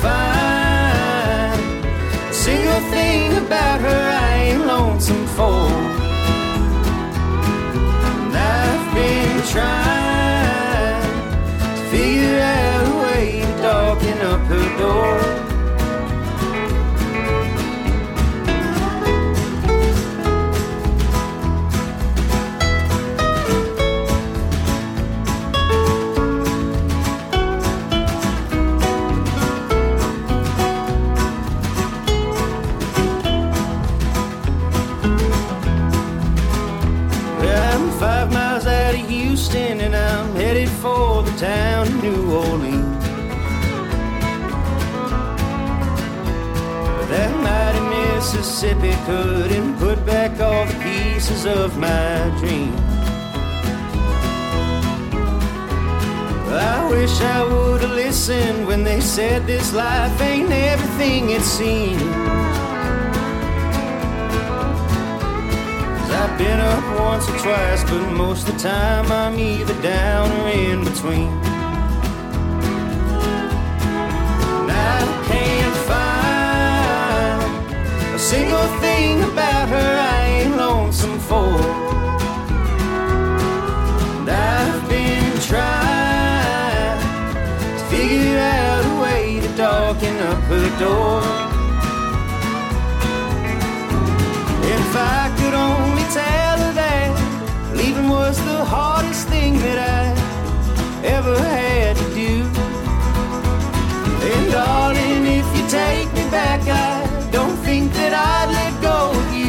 Mississippi couldn't put back all the pieces of my dream. I wish I would've listened when they said this life ain't everything it seems. I've been up once or twice, but most of the time I'm either down or in between. And I can't find a single thing about her I ain't lonesome for. And I've been trying to figure out a way to darken up her door. If I could only tell her that leaving was the hardest thing that I ever had to do. And darling, if you take me back, I don't think that I'd let go of you.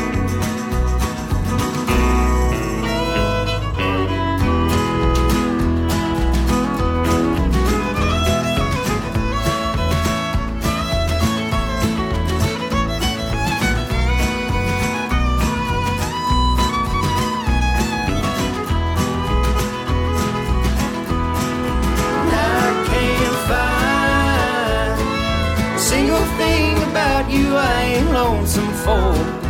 You I ain't lonesome for.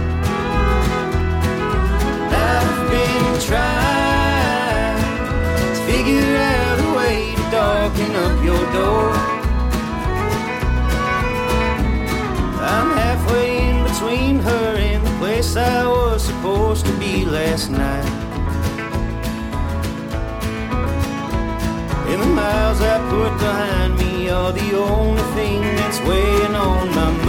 I've been trying to figure out a way to darken up your door. I'm halfway in between her and the place I was supposed to be last night. And the miles I put behind me are the only thing that's weighing on my mind.